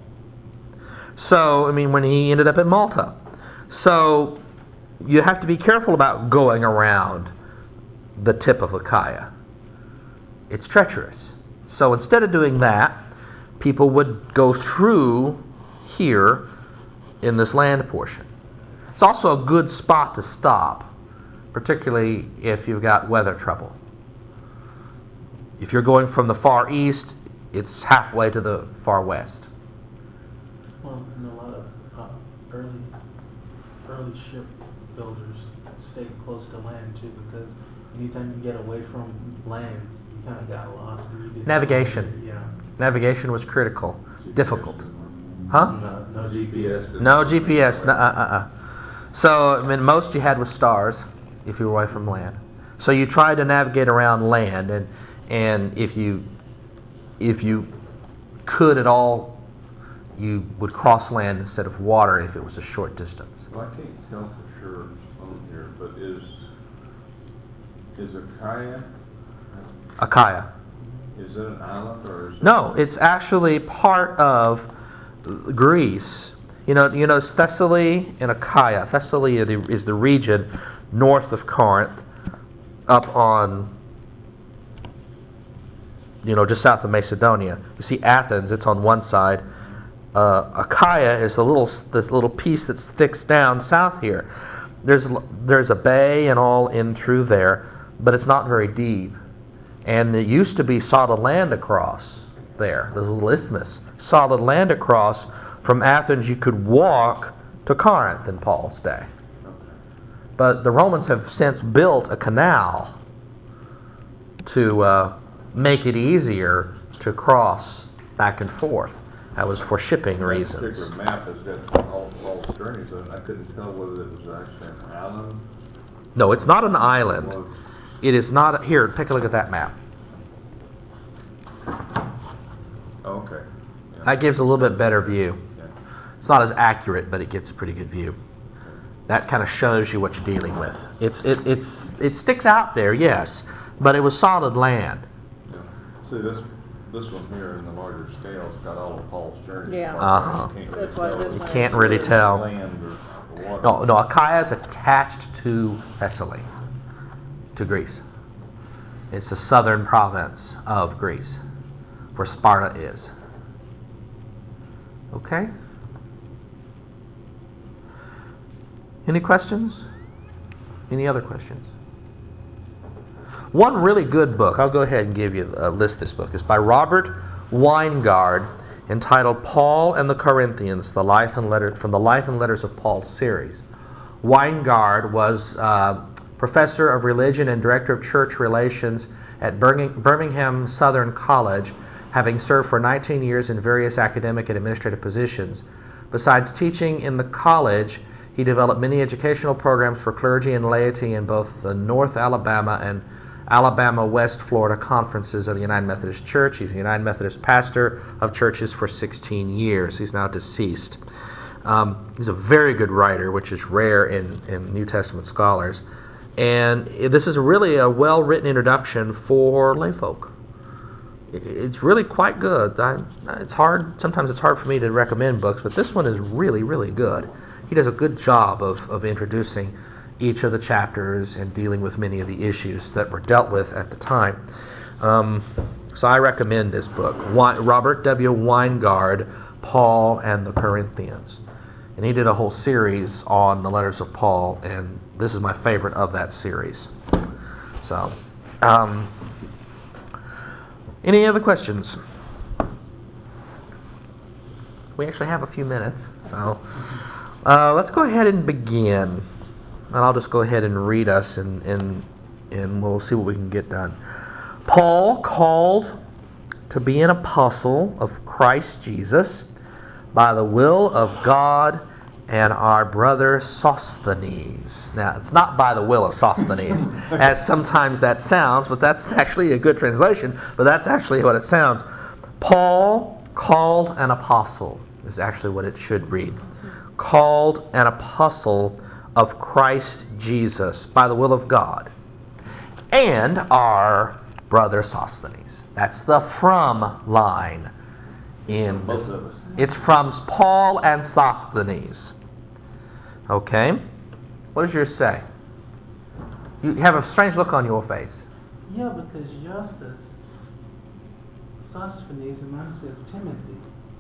So, when he ended up in Malta. So, you have to be careful about going around the tip of Achaia. It's treacherous. So, instead of doing that, people would go through here in this land portion. It's also a good spot to stop, particularly if you've got weather trouble. If you're going from the far east, it's halfway to the far west. Well, and a lot of early ship builders stay close to land too, because anytime you get away from land, you kind of got lost. Navigation. Yeah. Navigation was critical, difficult. Huh? No GPS. No GPS. So, most you had was stars if you were away from land. So you tried to navigate around land, and if you could at all, you would cross land instead of water if it was a short distance. Well, I can't tell for sure on here, but is Achaia. Is it an island or is it? No, it's actually part of Greece. You know Thessaly and Achaia. Thessaly is the region north of Corinth, up on, just south of Macedonia. You see Athens, it's on one side. Achaia is this little piece that sticks down south here. There's a bay and all in through there, but it's not very deep. And it used to be solid land across there, the little isthmus. Solid land across. From Athens you could walk to Corinth in Paul's day. But the Romans have since built a canal to make it easier to cross back and forth. That was for shipping That reasons. particular map has got all the journeys on it. I couldn't tell whether it was actually an island. No, it's not an island. or- It is not. Here, take a look at that map. Oh, okay. Yeah. That gives a little bit better view. Yeah. It's not as accurate, but it gives a pretty good view. That kind of shows you what you're dealing with. It sticks out there, yes, but it was solid land. Yeah. See, this one here in the larger scale has got all of Paul's journeys. Yeah. marked on it. You can't That's why tell this if one- You can't really tell. Land or water. No, Achaia is attached to Thessaly, to Greece. It's the southern province of Greece, where Sparta is. Okay? Any questions? Any other questions? One really good book, I'll go ahead and give you list this book. It's by Robert Weingard, entitled Paul and the Corinthians, from the Life and Letters of Paul series. Weingard was professor of religion and director of church relations at Birmingham Southern College, having served for 19 years in various academic and administrative positions. Besides teaching in the college, he developed many educational programs for clergy and laity in both the North Alabama and Alabama West Florida conferences of the United Methodist Church. He's a United Methodist pastor of churches for 16 years. He's now deceased. He's a very good writer, which is rare in New Testament scholars. And this is really a well-written introduction for layfolk. It's really quite good. Sometimes it's hard for me to recommend books, but this one is really, really good. He does a good job of introducing each of the chapters and dealing with many of the issues that were dealt with at the time. So I recommend this book. Robert W. Weingard, Paul and the Corinthians. And he did a whole series on the letters of Paul, and this is my favorite of that series. So, any other questions? We actually have a few minutes, so let's go ahead and begin. And I'll just go ahead and read us, and we'll see what we can get done. Paul, called to be an apostle of Christ Jesus by the will of God, and our brother Sosthenes. Now, it's not by the will of Sosthenes, as sometimes that sounds, but that's actually a good translation, but that's actually what it sounds. Paul, called an apostle, is actually what it should read. Called an apostle of Christ Jesus by the will of God, and our brother Sosthenes. That's the from line in Both of us. It's from Paul and Sosthenes. Okay? What does yours say? You have a strange look on your face. Yeah, because yours says Sosthenes and mine says Timothy.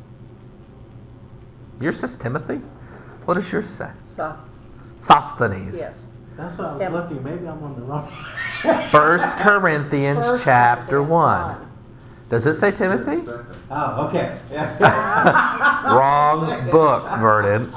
Yours says Timothy? What does yours say? So, Sosthenes. yes. That's what I was Tim- looking. Maybe I'm on the wrong. 1 Corinthians First chapter Corinthians 1. Does it say Timothy? Oh, okay. Yeah. Wrong book, Vernon.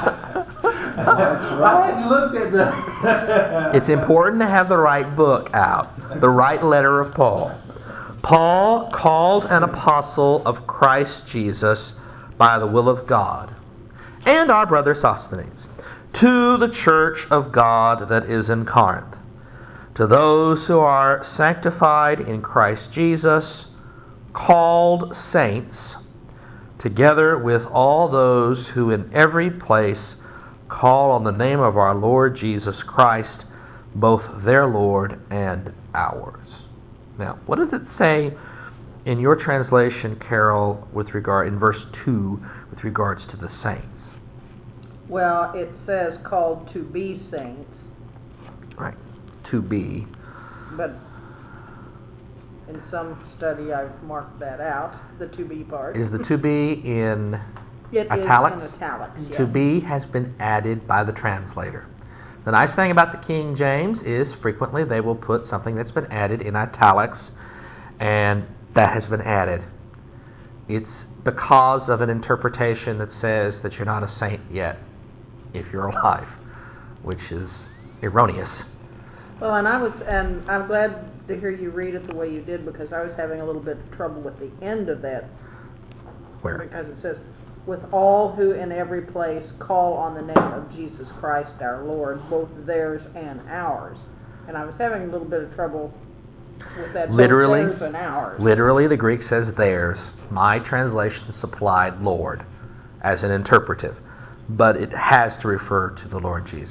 I hadn't looked at the. It's important to have the right book out, the right letter of Paul. Paul, called an apostle of Christ Jesus by the will of God, and our brother Sosthenes, to the church of God that is in Corinth, to those who are sanctified in Christ Jesus, called saints, together with all those who in every place call on the name of our Lord Jesus Christ, both their Lord and ours. Now, what does it say in your translation, Carol, in verse 2, with regards to the saints? Well, it says called to be saints, Right, to be. but in some study I've marked that out, the to be part. Is the to be in It is italics? in italics, yes. To be has been added by the translator. The nice thing about the King James is frequently they will put something that's been added in italics, and that has been added. It's because of an interpretation that says that you're not a saint yet, if you're alive, which is erroneous. Well, and I'm glad to hear you read it the way you did, because I was having a little bit of trouble with the end of that. Where? Because it says, with all who in every place call on the name of Jesus Christ our Lord, both theirs and ours. And I was having a little bit of trouble with that, Literally, both theirs and ours. literally the Greek says theirs. My translation supplied Lord as an interpretive, but it has to refer to the Lord Jesus.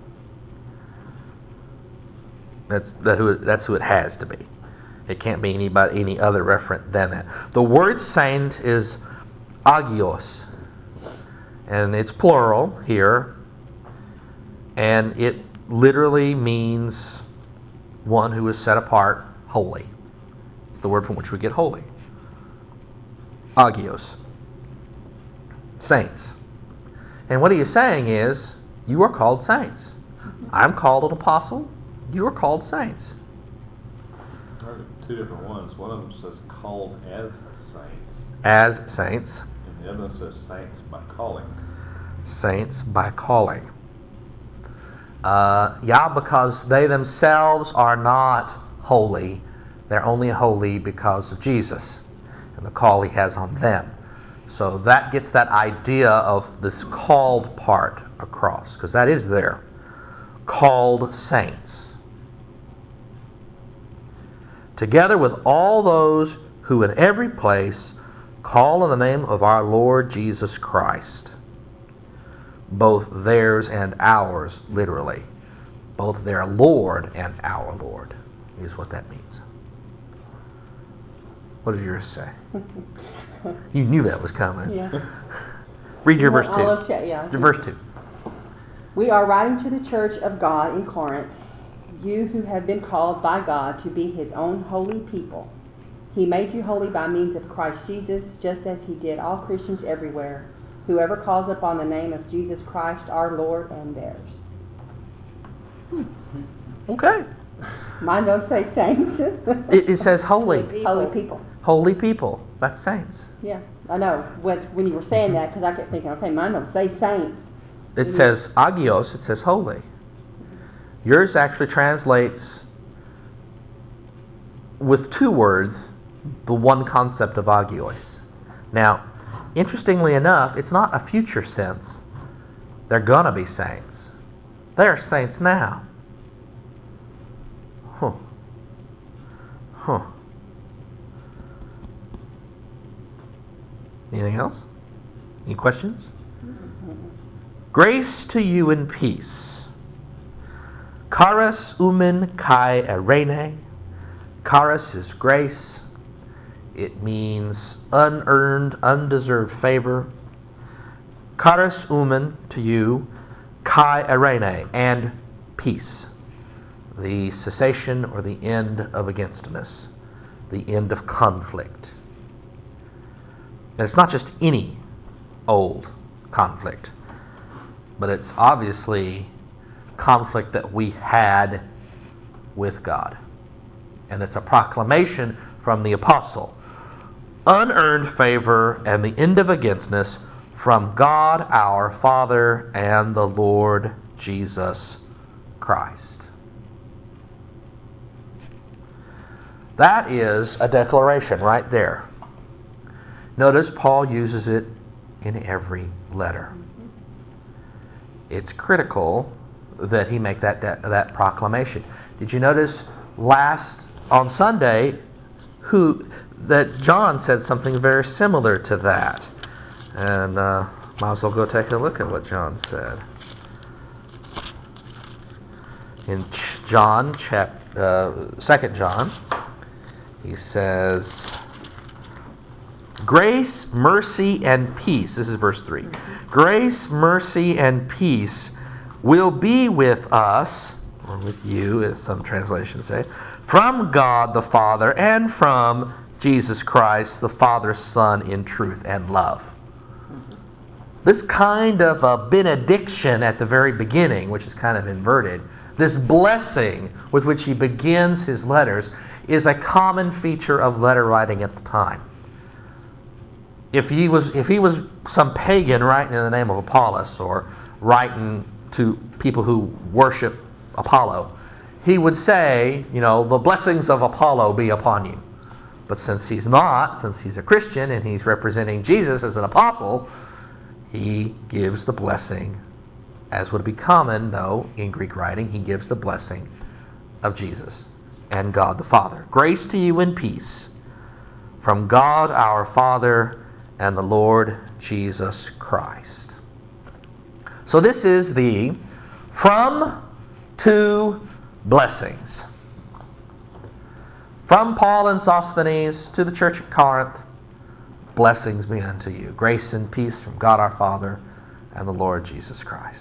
That's who it has to be. It can't be any other referent than that. The word saint is agios, and it's plural here, and it literally means one who is set apart, holy. It's the word from which we get holy. Agios. Saints. And what he is saying is, you are called saints. I'm called an apostle. You are called saints. There are two different ones. One of them says called as saints, As saints. and the other one says saints by calling. Saints by calling. Because they themselves are not holy. They're only holy because of Jesus and the call he has on them. So that gets that idea of this called part across, because that is there. Called saints. Together with all those who in every place call on the name of our Lord Jesus Christ. Both theirs and ours, literally. Both their Lord and our Lord is what that means. What did yours say? You knew that was coming. Yeah. Read your verse 2. I'll check, yeah. Your verse 2. We are writing to the church of God in Corinth, you who have been called by God to be His own holy people. He made you holy by means of Christ Jesus, just as He did all Christians everywhere. Whoever calls upon the name of Jesus Christ, our Lord, and theirs. Okay. Mine don't say saints. It says holy. Holy people. Holy people. That's saints. Yeah, I know. When you were saying that, because I kept thinking, okay, mine don't say saints. It says agios, it says holy. Yours actually translates with two words the one concept of agios. Now, interestingly enough, it's not a future sense. They're gonna be saints. They're saints now. Huh. Anything else? Any questions? Grace to you and peace. Charis umen kai erene. Charis is grace. It means unearned, undeserved favor. Charis umen to you, kai erene, and peace. The cessation or the end of againstness. The end of conflict. And it's not just any old conflict, but it's obviously conflict that we had with God. And it's a proclamation from the apostle. Unearned favor and the end of againstness from God our Father and the Lord Jesus Christ. That is a declaration right there. Notice Paul uses it in every letter. It's critical that he make that proclamation. Did you notice on Sunday that John said something very similar to that? And might as well go take a look at what John said. In John, 2 John, he says, grace, mercy, and peace. This is verse 3. Grace, mercy, and peace will be with us, or with you, as some translations say, from God the Father and from Jesus Christ, the Father's Son, in truth and love. This kind of a benediction at the very beginning, which is kind of inverted, this blessing with which he begins his letters, is a common feature of letter writing at the time. If he was some pagan writing in the name of Apollos, or writing to people who worship Apollo, he would say, the blessings of Apollo be upon you. But since he's not, since he's a Christian and he's representing Jesus as an apostle, he gives the blessing, as would be common, though, in Greek writing, he gives the blessing of Jesus and God the Father. Grace to you and peace from God our Father and the Lord Jesus Christ. So this is the from to blessings. From Paul and Sosthenes to the church at Corinth, blessings be unto you. Grace and peace from God our Father and the Lord Jesus Christ.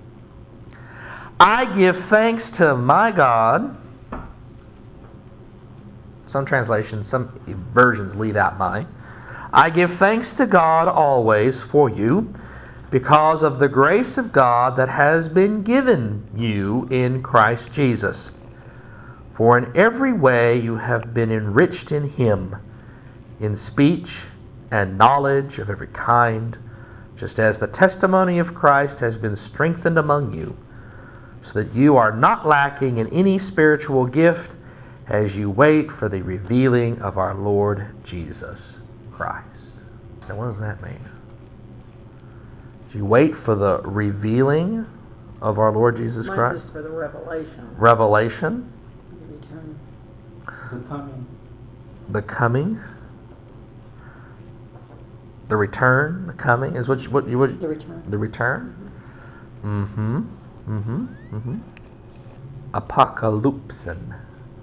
I give thanks to my God. Some translations, some versions leave out my. I give thanks to God always for you, because of the grace of God that has been given you in Christ Jesus. For in every way you have been enriched in Him, in speech and knowledge of every kind, just as the testimony of Christ has been strengthened among you, so that you are not lacking in any spiritual gift as you wait for the revealing of our Lord Jesus Christ. Now what does that mean? As you wait for the revealing of our Lord Jesus Mine Christ? is for the revelation. Revelation. The coming. The coming. The return. The coming is what you The return. The return. Apocalypsin.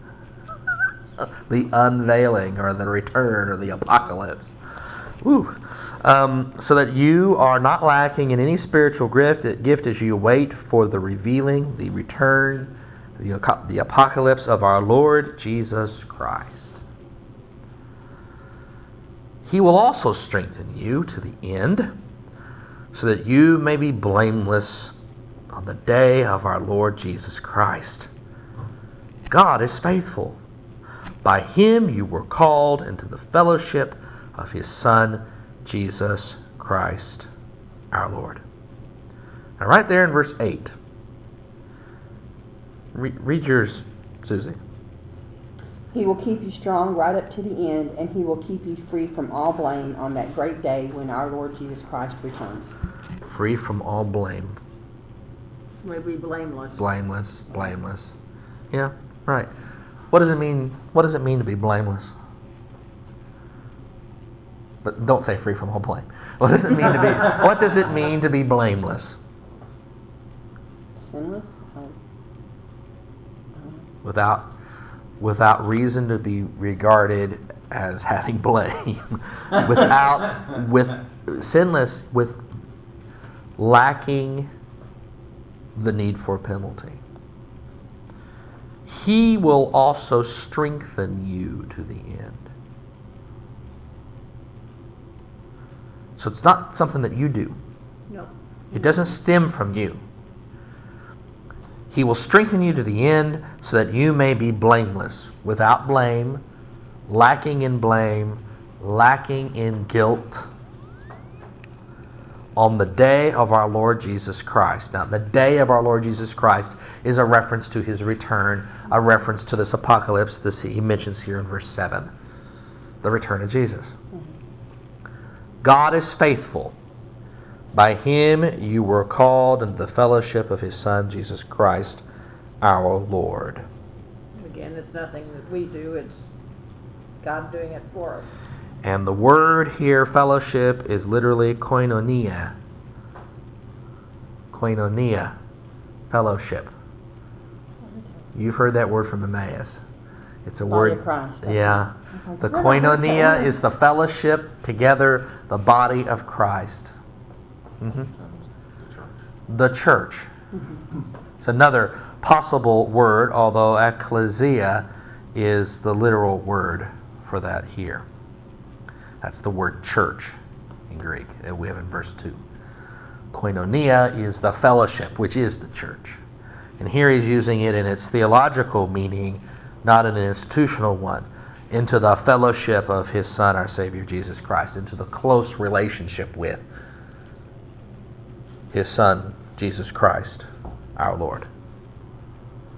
The unveiling or the return or the apocalypse. Woo. So that you are not lacking in any spiritual gift as you wait for the revealing, the return, the apocalypse of our Lord Jesus Christ. He will also strengthen you to the end, so that you may be blameless on the day of our Lord Jesus Christ. God is faithful. By Him you were called into the fellowship of His Son, Jesus Christ, our Lord. Now right there in verse 8. Read yours, Susie. He will keep you strong right up to the end, and He will keep you free from all blame on that great day when our Lord Jesus Christ returns. Free from all blame. May be blameless. Blameless. Yeah, right. What does it mean? What does it mean to be blameless? But don't say free from all blame. What does it mean to be? What does it mean to be blameless? Sinless? Without reason to be regarded as having blame. Sinless, with lacking the need for penalty. He will also strengthen you to the end. So it's not something that you do. No. It doesn't stem from you. He will strengthen you to the end so that you may be blameless, without blame, lacking in blame, lacking in guilt, on the day of our Lord Jesus Christ. Now, the day of our Lord Jesus Christ is a reference to His return, a reference to this apocalypse that He mentions here in verse 7. The return of Jesus. God is faithful. By Him you were called into the fellowship of His Son, Jesus Christ, our Lord. Again, it's nothing that we do, it's God doing it for us. And the word here, fellowship, is literally koinonia. Koinonia. Fellowship. You've heard that word from Emmaus. It's a Body word. of Christ. Yeah. The koinonia is the fellowship together, the body of Christ. The church. It's another possible word, although ecclesia is the literal word for that here. That's the word church in Greek that we have in verse 2. Koinonia is the fellowship, which is the church. And here he's using it in its theological meaning, not in an institutional one. Into the fellowship of His Son, our Savior, Jesus Christ. Into the close relationship with His Son, Jesus Christ, our Lord.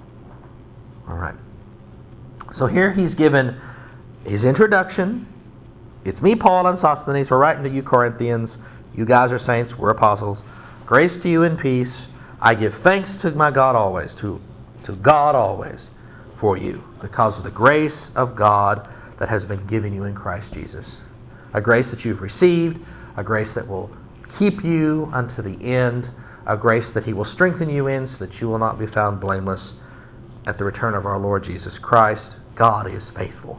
All right. So here he's given his introduction. It's me, Paul, and Sosthenes. We're writing to you, Corinthians. You guys are saints. We're apostles. Grace to you and peace. I give thanks to my God always, to God always, for you, because of the grace of God that has been given you in Christ Jesus. A grace that you've received, a grace that will keep you unto the end, a grace that He will strengthen you in so that you will not be found blameless at the return of our Lord Jesus Christ. God is faithful.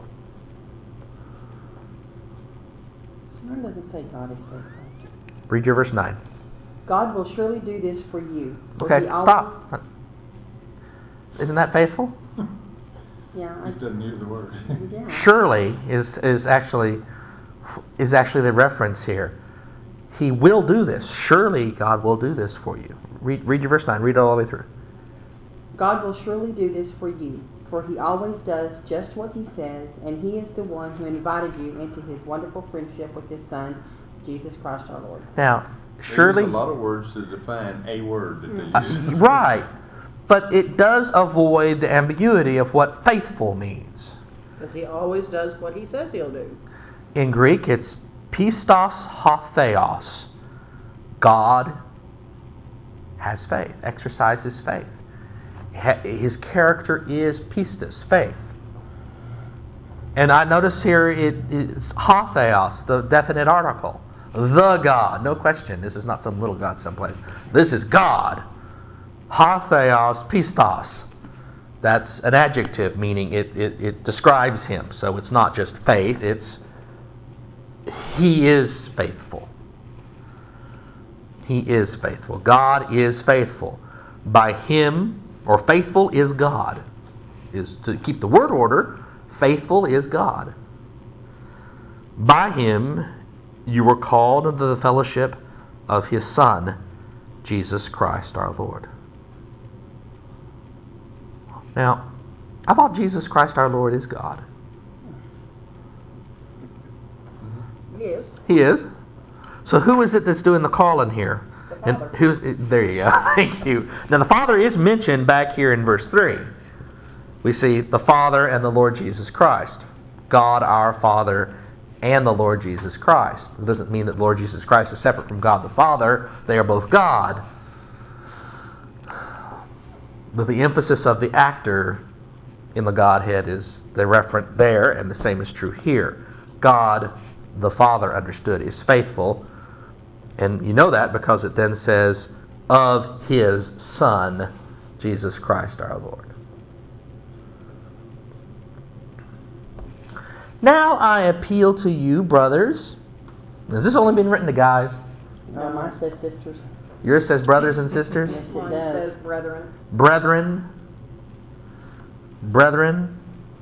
Where does it say God is faithful? Read your verse 9. God will surely do this for you. For Okay, He always- stop. Isn't that faithful? Yeah, Just doesn't use the word. yeah. Surely is actually the reference here. He will do this. Surely God will do this for you. Read your verse 9. Read it all the way through. God will surely do this for you, for He always does just what He says, and He is the one who invited you into His wonderful friendship with His Son, Jesus Christ our Lord. Now, They surely... use a lot of words to define a word that they use. right. But it does avoid the ambiguity of what faithful means. Because He always does what He says He'll do. In Greek, it's pistos hotheos. God has faith, exercises faith. His character is pistis, faith. And I notice here it's hotheos, the definite article. The God, no question. This is not some little God someplace. This is God. Hotheos pistos. That's an adjective, meaning it describes Him. So it's not just faith, it's He is faithful. He is faithful. God is faithful. By Him, or faithful is God. Is to keep the word order, faithful is God. By Him you were called into the fellowship of His Son, Jesus Christ our Lord. Now, I thought Jesus Christ our Lord is God. Yes. He is. So who is it that's doing the calling here? The And Father. there you go. Thank you. Now the Father is mentioned back here in verse 3. We see the Father and the Lord Jesus Christ. God our Father and the Lord Jesus Christ. It doesn't mean that Lord Jesus Christ is separate from God the Father. They are both God. But the emphasis of the actor in the Godhead is the referent there, and the same is true here. God the Father, understood, is faithful. And you know that because it then says, of His Son, Jesus Christ our Lord. Now I appeal to you, brothers. Has this only been written to guys? No, mine says sisters. Yours says brothers and sisters? Yes, it One does. says brethren. Brethren. Brethren.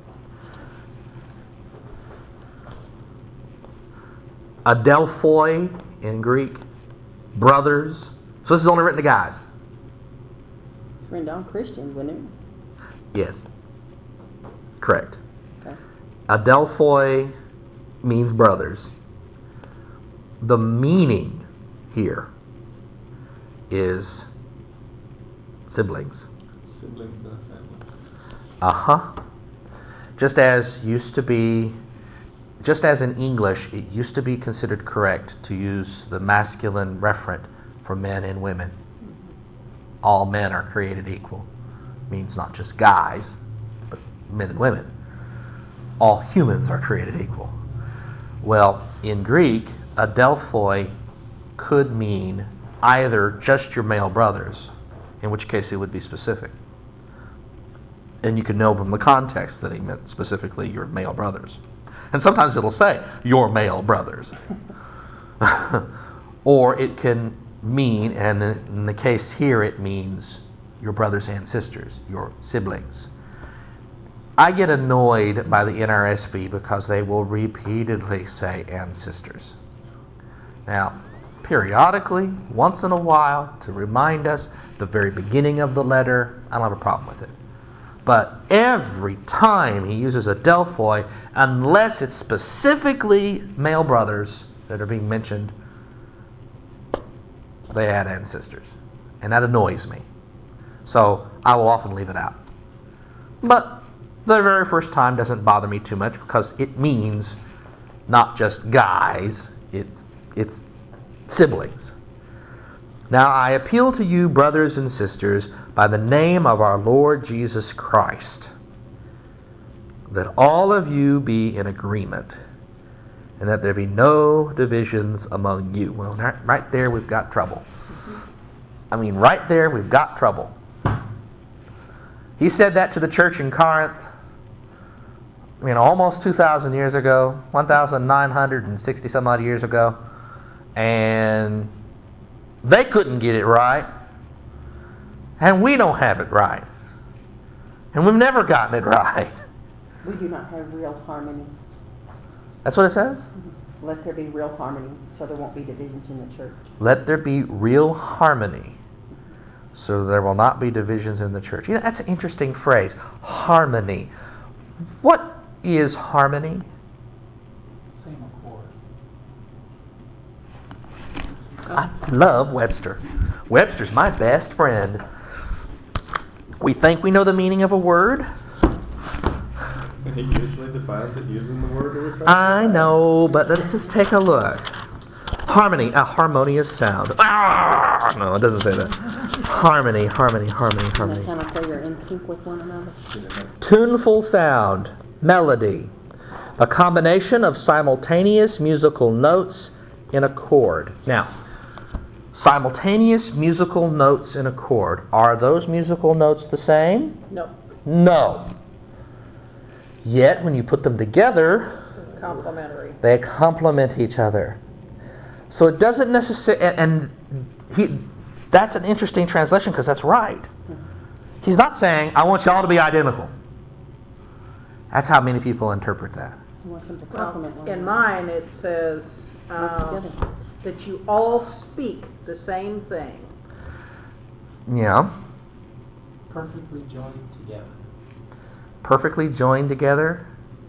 Adelphoi in Greek. Brothers. So this is only written to guys. It's written down Christians, wouldn't it? Yes. Correct. Okay. Adelphoi means brothers. The meaning here is siblings. Siblings of the family. Uh-huh. Just as in English, it used to be considered correct to use the masculine referent for men and women. All men are created equal. Means not just guys, but men and women. All humans are created equal. Well, in Greek, adelphoi could mean either just your male brothers, in which case it would be specific. And you can know from the context that he meant specifically your male brothers. And sometimes it'll say, your male brothers. Or it can mean, and in the case here it means your brothers and sisters, your siblings. I get annoyed by the NRSV because they will repeatedly say and sisters. Now, periodically, once in a while, to remind us the very beginning of the letter, I don't have a problem with it. But every time he uses adelphoi, unless it's specifically male brothers that are being mentioned, they add ancestors. And that annoys me. So I will often leave it out. But the very first time doesn't bother me too much because it means not just guys, it's siblings. Now I appeal to you, brothers and sisters, by the name of our Lord Jesus Christ, that all of you be in agreement, and that there be no divisions among you. Well, right there we've got trouble. I mean, right there we've got trouble. He said that to the church in Corinth, almost 2,000 years ago, 1,960 some odd years ago, and they couldn't get it right, and we don't have it right, and we've never gotten it right. We do not have real harmony. That's what it says? Let there be real harmony, so there won't be divisions in the church. Let there be real harmony, so there will not be divisions in the church. That's an interesting phrase, harmony. What is harmony? Same accord. I love Webster. Webster's my best friend. We think we know the meaning of a word. He usually defines it using the word that we're trying I know, but let's just take a look. Harmony, a harmonious sound. No, it doesn't say that. Harmony. And they kind of say you're in sync with one another. Tuneful sound, melody, a combination of simultaneous musical notes in a chord. Now, simultaneous musical notes in a chord. Are those musical notes the same? No, No. Yet, when you put them together, complementary. they complement each other. So it doesn't necessarily, that's an interesting translation because that's right. He's not saying, I want you all to be identical. That's how many people interpret that. He wants them to complement one In another. mine, it says Work together. that you all speak the same thing. Yeah. Perfectly joined together. Perfectly joined together.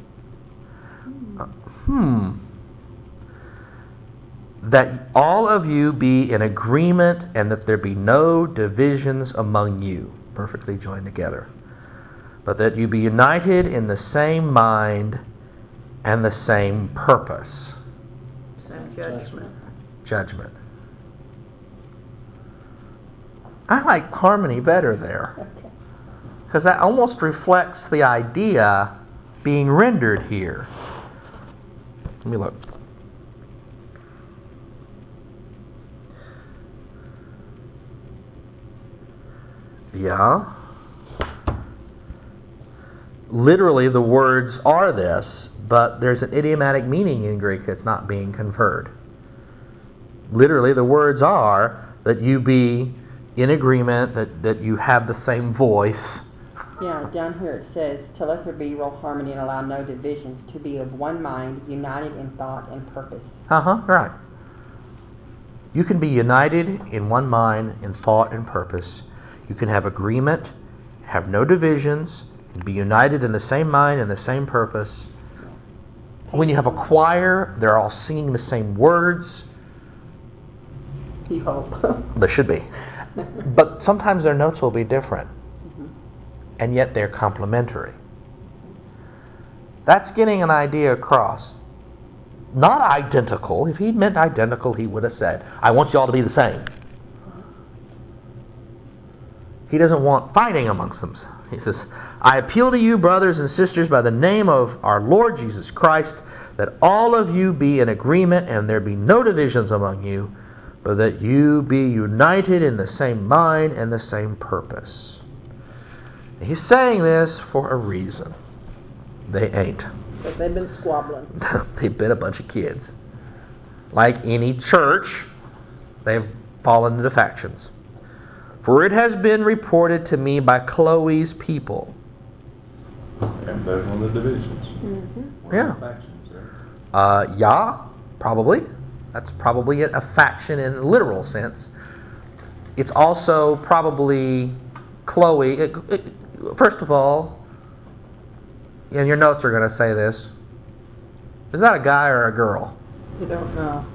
That all of you be in agreement and that there be no divisions among you. Perfectly joined together. But that you be united in the same mind and the same purpose. Same judgment. Judgment. I like harmony better there. Okay. Because that almost reflects the idea being rendered here. Let me look. Yeah. Literally, the words are this, but there's an idiomatic meaning in Greek that's not being conferred. Literally, the words are that you be in agreement, that you have the same voice. Yeah, down here it says, to let there be real harmony and allow no divisions, to be of one mind, united in thought and purpose. Right. You can be united in one mind, in thought and purpose. You can have agreement, have no divisions, and be united in the same mind and the same purpose. When you have a choir, they're all singing the same words. You hope. They should be. But sometimes their notes will be different. And yet they're complementary. That's getting an idea across. Not identical. If he'd meant identical, he would have said, I want you all to be the same. He doesn't want fighting amongst them. He says, I appeal to you, brothers and sisters, by the name of our Lord Jesus Christ, that all of you be in agreement and there be no divisions among you, but that you be united in the same mind and the same purpose. He's saying this for a reason. They ain't. But they've been squabbling. They've been a bunch of kids. Like any church, they've fallen into factions. For it has been reported to me by Chloe's people. And there's one of the divisions. Mm-hmm. One of the factions there. Yeah, probably. That's probably a faction in a literal sense. It's also probably Chloe. First of all, and your notes are going to say this, is that a guy or a girl? You don't know.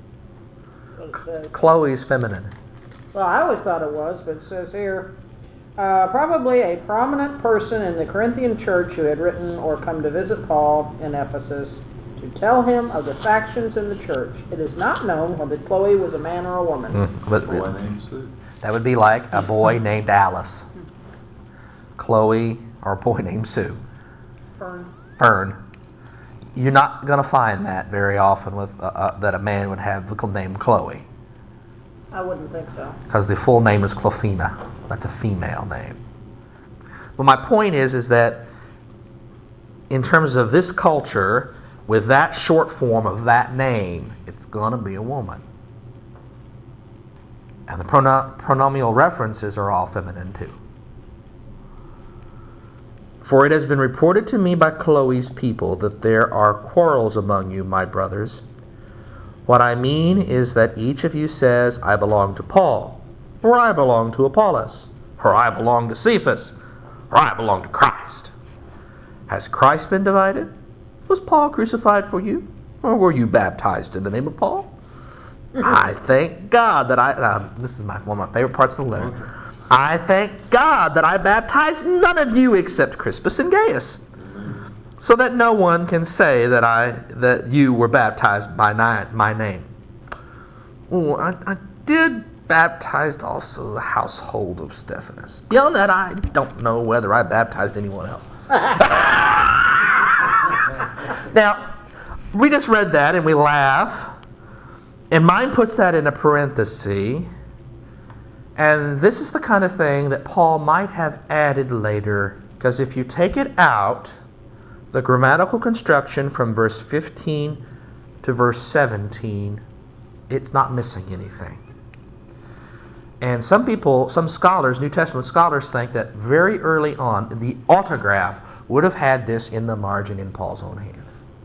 Chloe's feminine. Well, I always thought it was, but it says here, Probably a prominent person in the Corinthian church who had written or come to visit Paul in Ephesus to tell him of the factions in the church. It is not known whether Chloe was a man or a woman. Boy named Sue. That would be like a boy named Alice, Chloe, or a boy named Sue. Fern. You're not going to find that very often with that a man would have the name Chloe. I wouldn't think so. Because the full name is Clophena. That's a female name. But my point is that in terms of this culture, with that short form of that name, it's going to be a woman. And the pronominal references are all feminine too. For it has been reported to me by Chloe's people that there are quarrels among you, my brothers. What I mean is that each of you says, I belong to Paul, or I belong to Apollos, or I belong to Cephas, or I belong to Christ. Has Christ been divided? Was Paul crucified for you? Or were you baptized in the name of Paul? I thank God that this is one of my favorite parts of the letter. I thank God that I baptized none of you except Crispus and Gaius, so that no one can say that you were baptized by my name. Oh, I did baptize also the household of Stephanas. Beyond that, I don't know whether I baptized anyone else. Now, we just read that and we laugh, and mine puts that in a parenthesis. And this is the kind of thing that Paul might have added later, because if you take it out, the grammatical construction from verse 15 to verse 17, it's not missing anything. And some scholars, New Testament scholars, think that very early on, the autograph would have had this in the margin in Paul's own hand.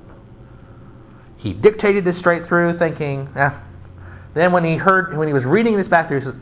He dictated this straight through, thinking, Then when he was reading this back there, he says,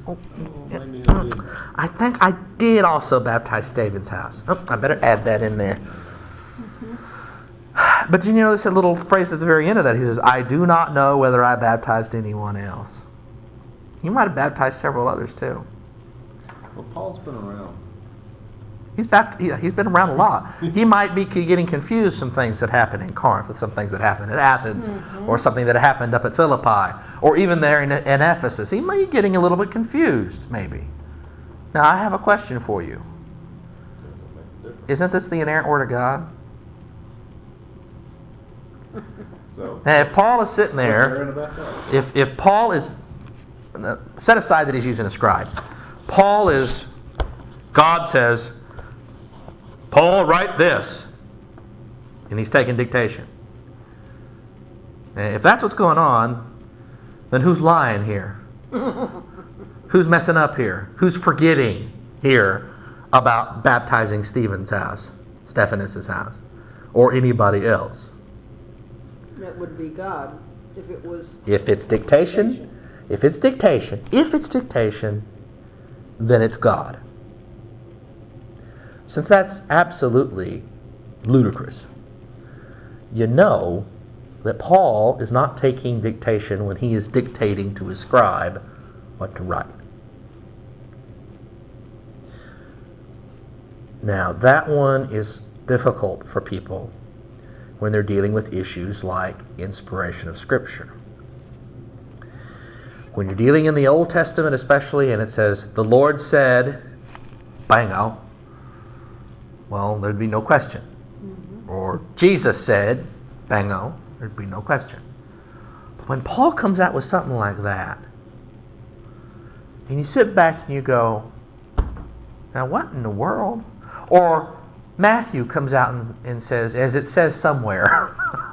I think I did also baptize Stephen's house. I better add that in there. Mm-hmm. But you notice a little phrase at the very end of that. He says, I do not know whether I baptized anyone else. He might have baptized several others too. Well, Paul's been around. He's been around a lot. He might be getting confused some things that happened in Corinth with some things that happened at Athens, or something that happened up at Philippi, or even there in Ephesus. He might be getting a little bit confused, maybe. Now, I have a question for you. Isn't this the inerrant Word of God? So, now, if Paul is sitting there, if Paul is, set aside that he's using a scribe, God says, Paul, write this. And he's taking dictation. And if that's what's going on, then who's lying here? Who's messing up here? Who's forgetting here about baptizing Stephen's house, Stephanus' house, or anybody else? That would be God, if it was... If it's dictation, then it's God. Since that's absolutely ludicrous, you know that Paul is not taking dictation when he is dictating to his scribe what to write. Now, that one is difficult for people when they're dealing with issues like inspiration of Scripture. When you're dealing in the Old Testament especially, and it says, the Lord said, bango, well, there'd be no question. Mm-hmm. Or Jesus said, bango, there'd be no question. But when Paul comes out with something like that, and you sit back and you go, now what in the world? Or Matthew comes out and says, as it says somewhere,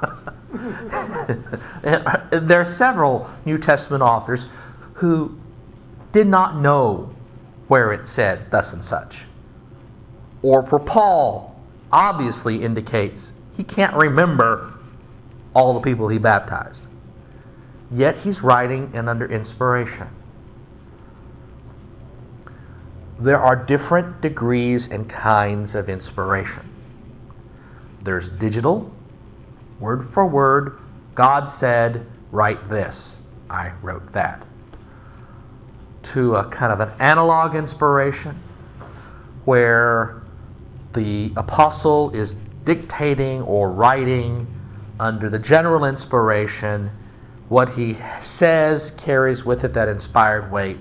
there are several New Testament authors who did not know where it said thus and such. Or for Paul, obviously indicates he can't remember all the people he baptized. Yet he's writing and under inspiration. There are different degrees and kinds of inspiration. There's digital, word for word, God said, write this. I wrote that. To a kind of an analog inspiration, where the apostle is dictating or writing under the general inspiration. What he says carries with it that inspired weight.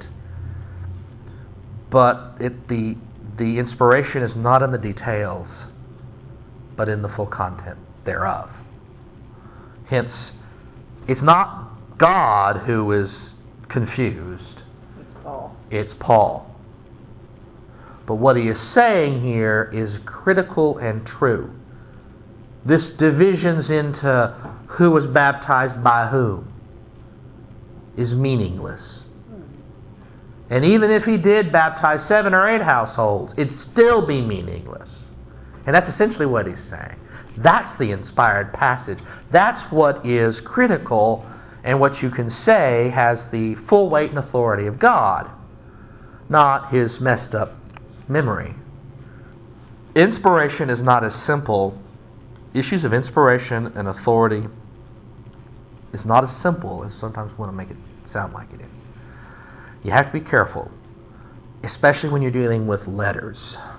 But the inspiration is not in the details, but in the full content thereof. Hence, it's not God who is confused. It's Paul. It's Paul. But what he is saying here is critical and true. This divisions into who was baptized by whom is meaningless. And even if he did baptize 7 or 8 households, it'd still be meaningless. And that's essentially what he's saying. That's the inspired passage. That's what is critical and what you can say has the full weight and authority of God, not his messed up memory. Inspiration is not as simple. Issues of inspiration and authority is not as simple as sometimes we want to make it sound like it is. You have to be careful, especially when you're dealing with letters.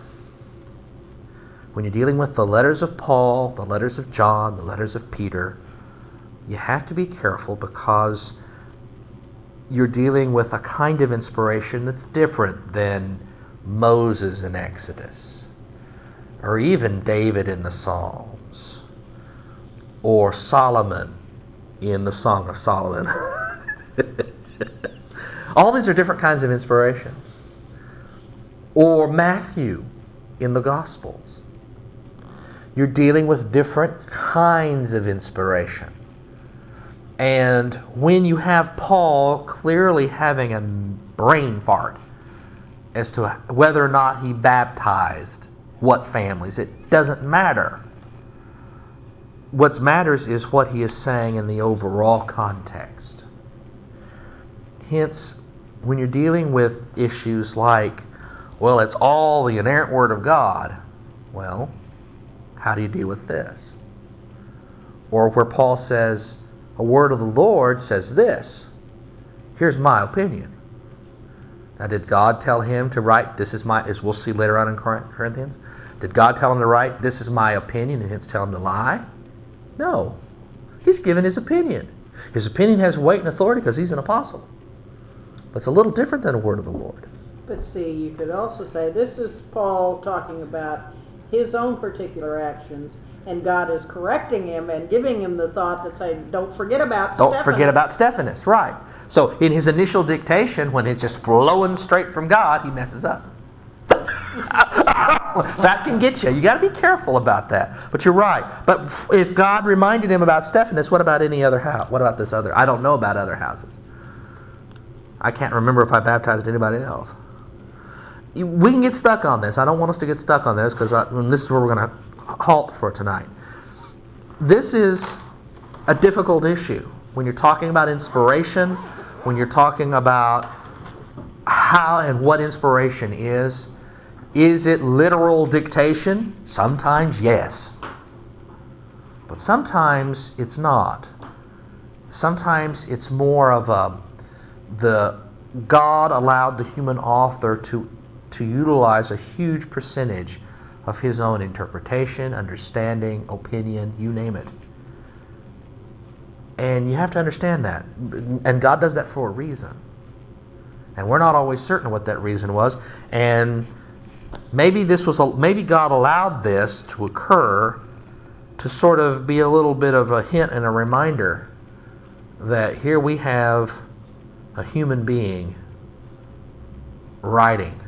When you're dealing with the letters of Paul, the letters of John, the letters of Peter, you have to be careful because you're dealing with a kind of inspiration that's different than Moses in Exodus, or even David in the Psalms, or Solomon in the Song of Solomon. All these are different kinds of inspirations. Or Matthew in the Gospels. You're dealing with different kinds of inspiration. And when you have Paul clearly having a brain fart as to whether or not he baptized what families, it doesn't matter. What matters is what he is saying in the overall context. Hence, when you're dealing with issues like, well, it's all the inerrant Word of God, well, how do you deal with this? Or where Paul says, a word of the Lord says this, here's my opinion. Now, did God tell him to write, this is my, as we'll see later on in Corinthians, did God tell him to write, this is my opinion, and hence tell him to lie? No. He's given his opinion. His opinion has weight and authority because he's an apostle. But it's a little different than a word of the Lord. But see, you could also say this is Paul talking about his own particular actions, and God is correcting him and giving him the thought that say, don't forget about Stephanus. Forget about Stephanus, right. So in his initial dictation, when it's just flowing straight from God, he messes up. That can get you. You got to be careful about that. But you're right. But if God reminded him about Stephanus, what about any other house? What about this other? I don't know about other houses. I can't remember if I baptized anybody else. We can get stuck on this. I don't want us to get stuck on this because this is where we're going to halt for tonight. This is a difficult issue. When you're talking about inspiration, when you're talking about how and what inspiration is it literal dictation? Sometimes yes. But sometimes it's not. Sometimes it's more of the God allowed the human author to utilize a huge percentage of his own interpretation, understanding, opinion, you name it. And you have to understand that. And God does that for a reason. And we're not always certain what that reason was. And maybe God allowed this to occur to sort of be a little bit of a hint and a reminder that here we have a human being writing.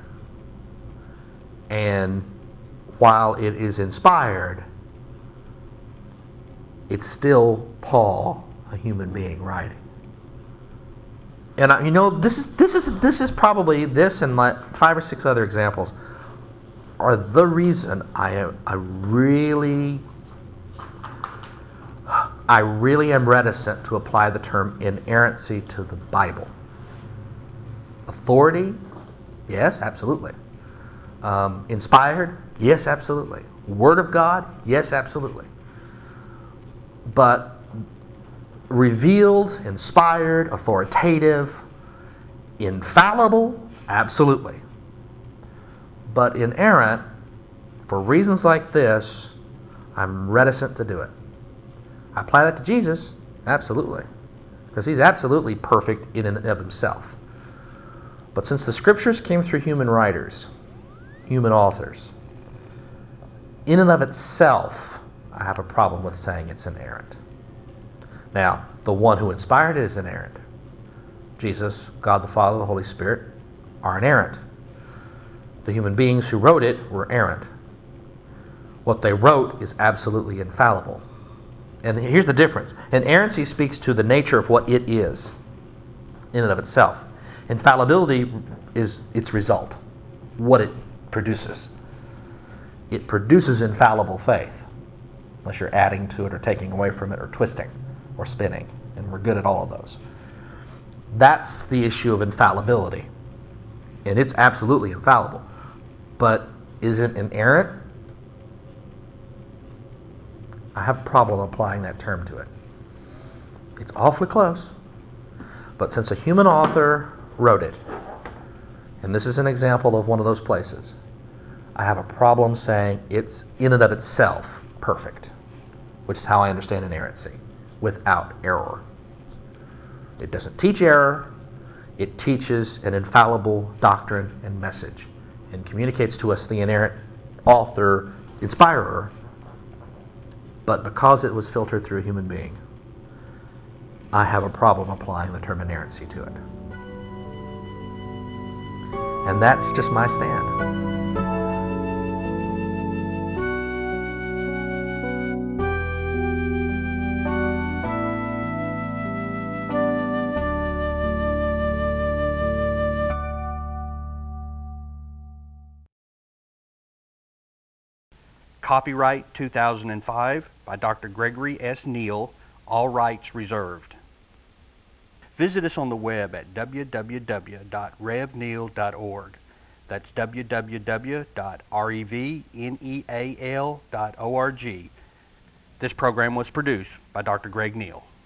And while it is inspired, it's still Paul, a human being, writing. And this is probably, this and like 5 or 6 other examples are the reason I really am reticent to apply the term inerrancy to the Bible. Authority, yes, absolutely. Inspired, yes, absolutely. Word of God, yes, absolutely. But revealed, inspired, authoritative, infallible, absolutely. But inerrant, for reasons like this, I'm reticent to do it. I apply that to Jesus, absolutely, because he's absolutely perfect in and of himself. But since the Scriptures came through human writers, human authors, in and of itself, I have a problem with saying it's inerrant. Now, the one who inspired it is inerrant. Jesus, God the Father, the Holy Spirit are inerrant. The human beings who wrote it were errant. What they wrote is absolutely infallible. And here's the difference. Inerrancy speaks to the nature of what it is, in and of itself. Infallibility is its result, what it produces. It produces infallible faith, unless you're adding to it or taking away from it or twisting or spinning, and we're good at all of those. That's the issue of infallibility, and it's absolutely infallible. But is it inerrant? I have a problem applying that term to it. It's awfully close, but since a human author wrote it, and this is an example of one of those places, I have a problem saying it's in and of itself perfect, which is how I understand inerrancy, without error. It doesn't teach error, it teaches an infallible doctrine and message, and communicates to us the inerrant author, inspirer, but because it was filtered through a human being, I have a problem applying the term inerrancy to it. And that's just my stand. Copyright 2005 by Dr. Gregory S. Neal, all rights reserved. Visit us on the web at www.revneal.org. That's www.revneal.org. This program was produced by Dr. Greg Neal.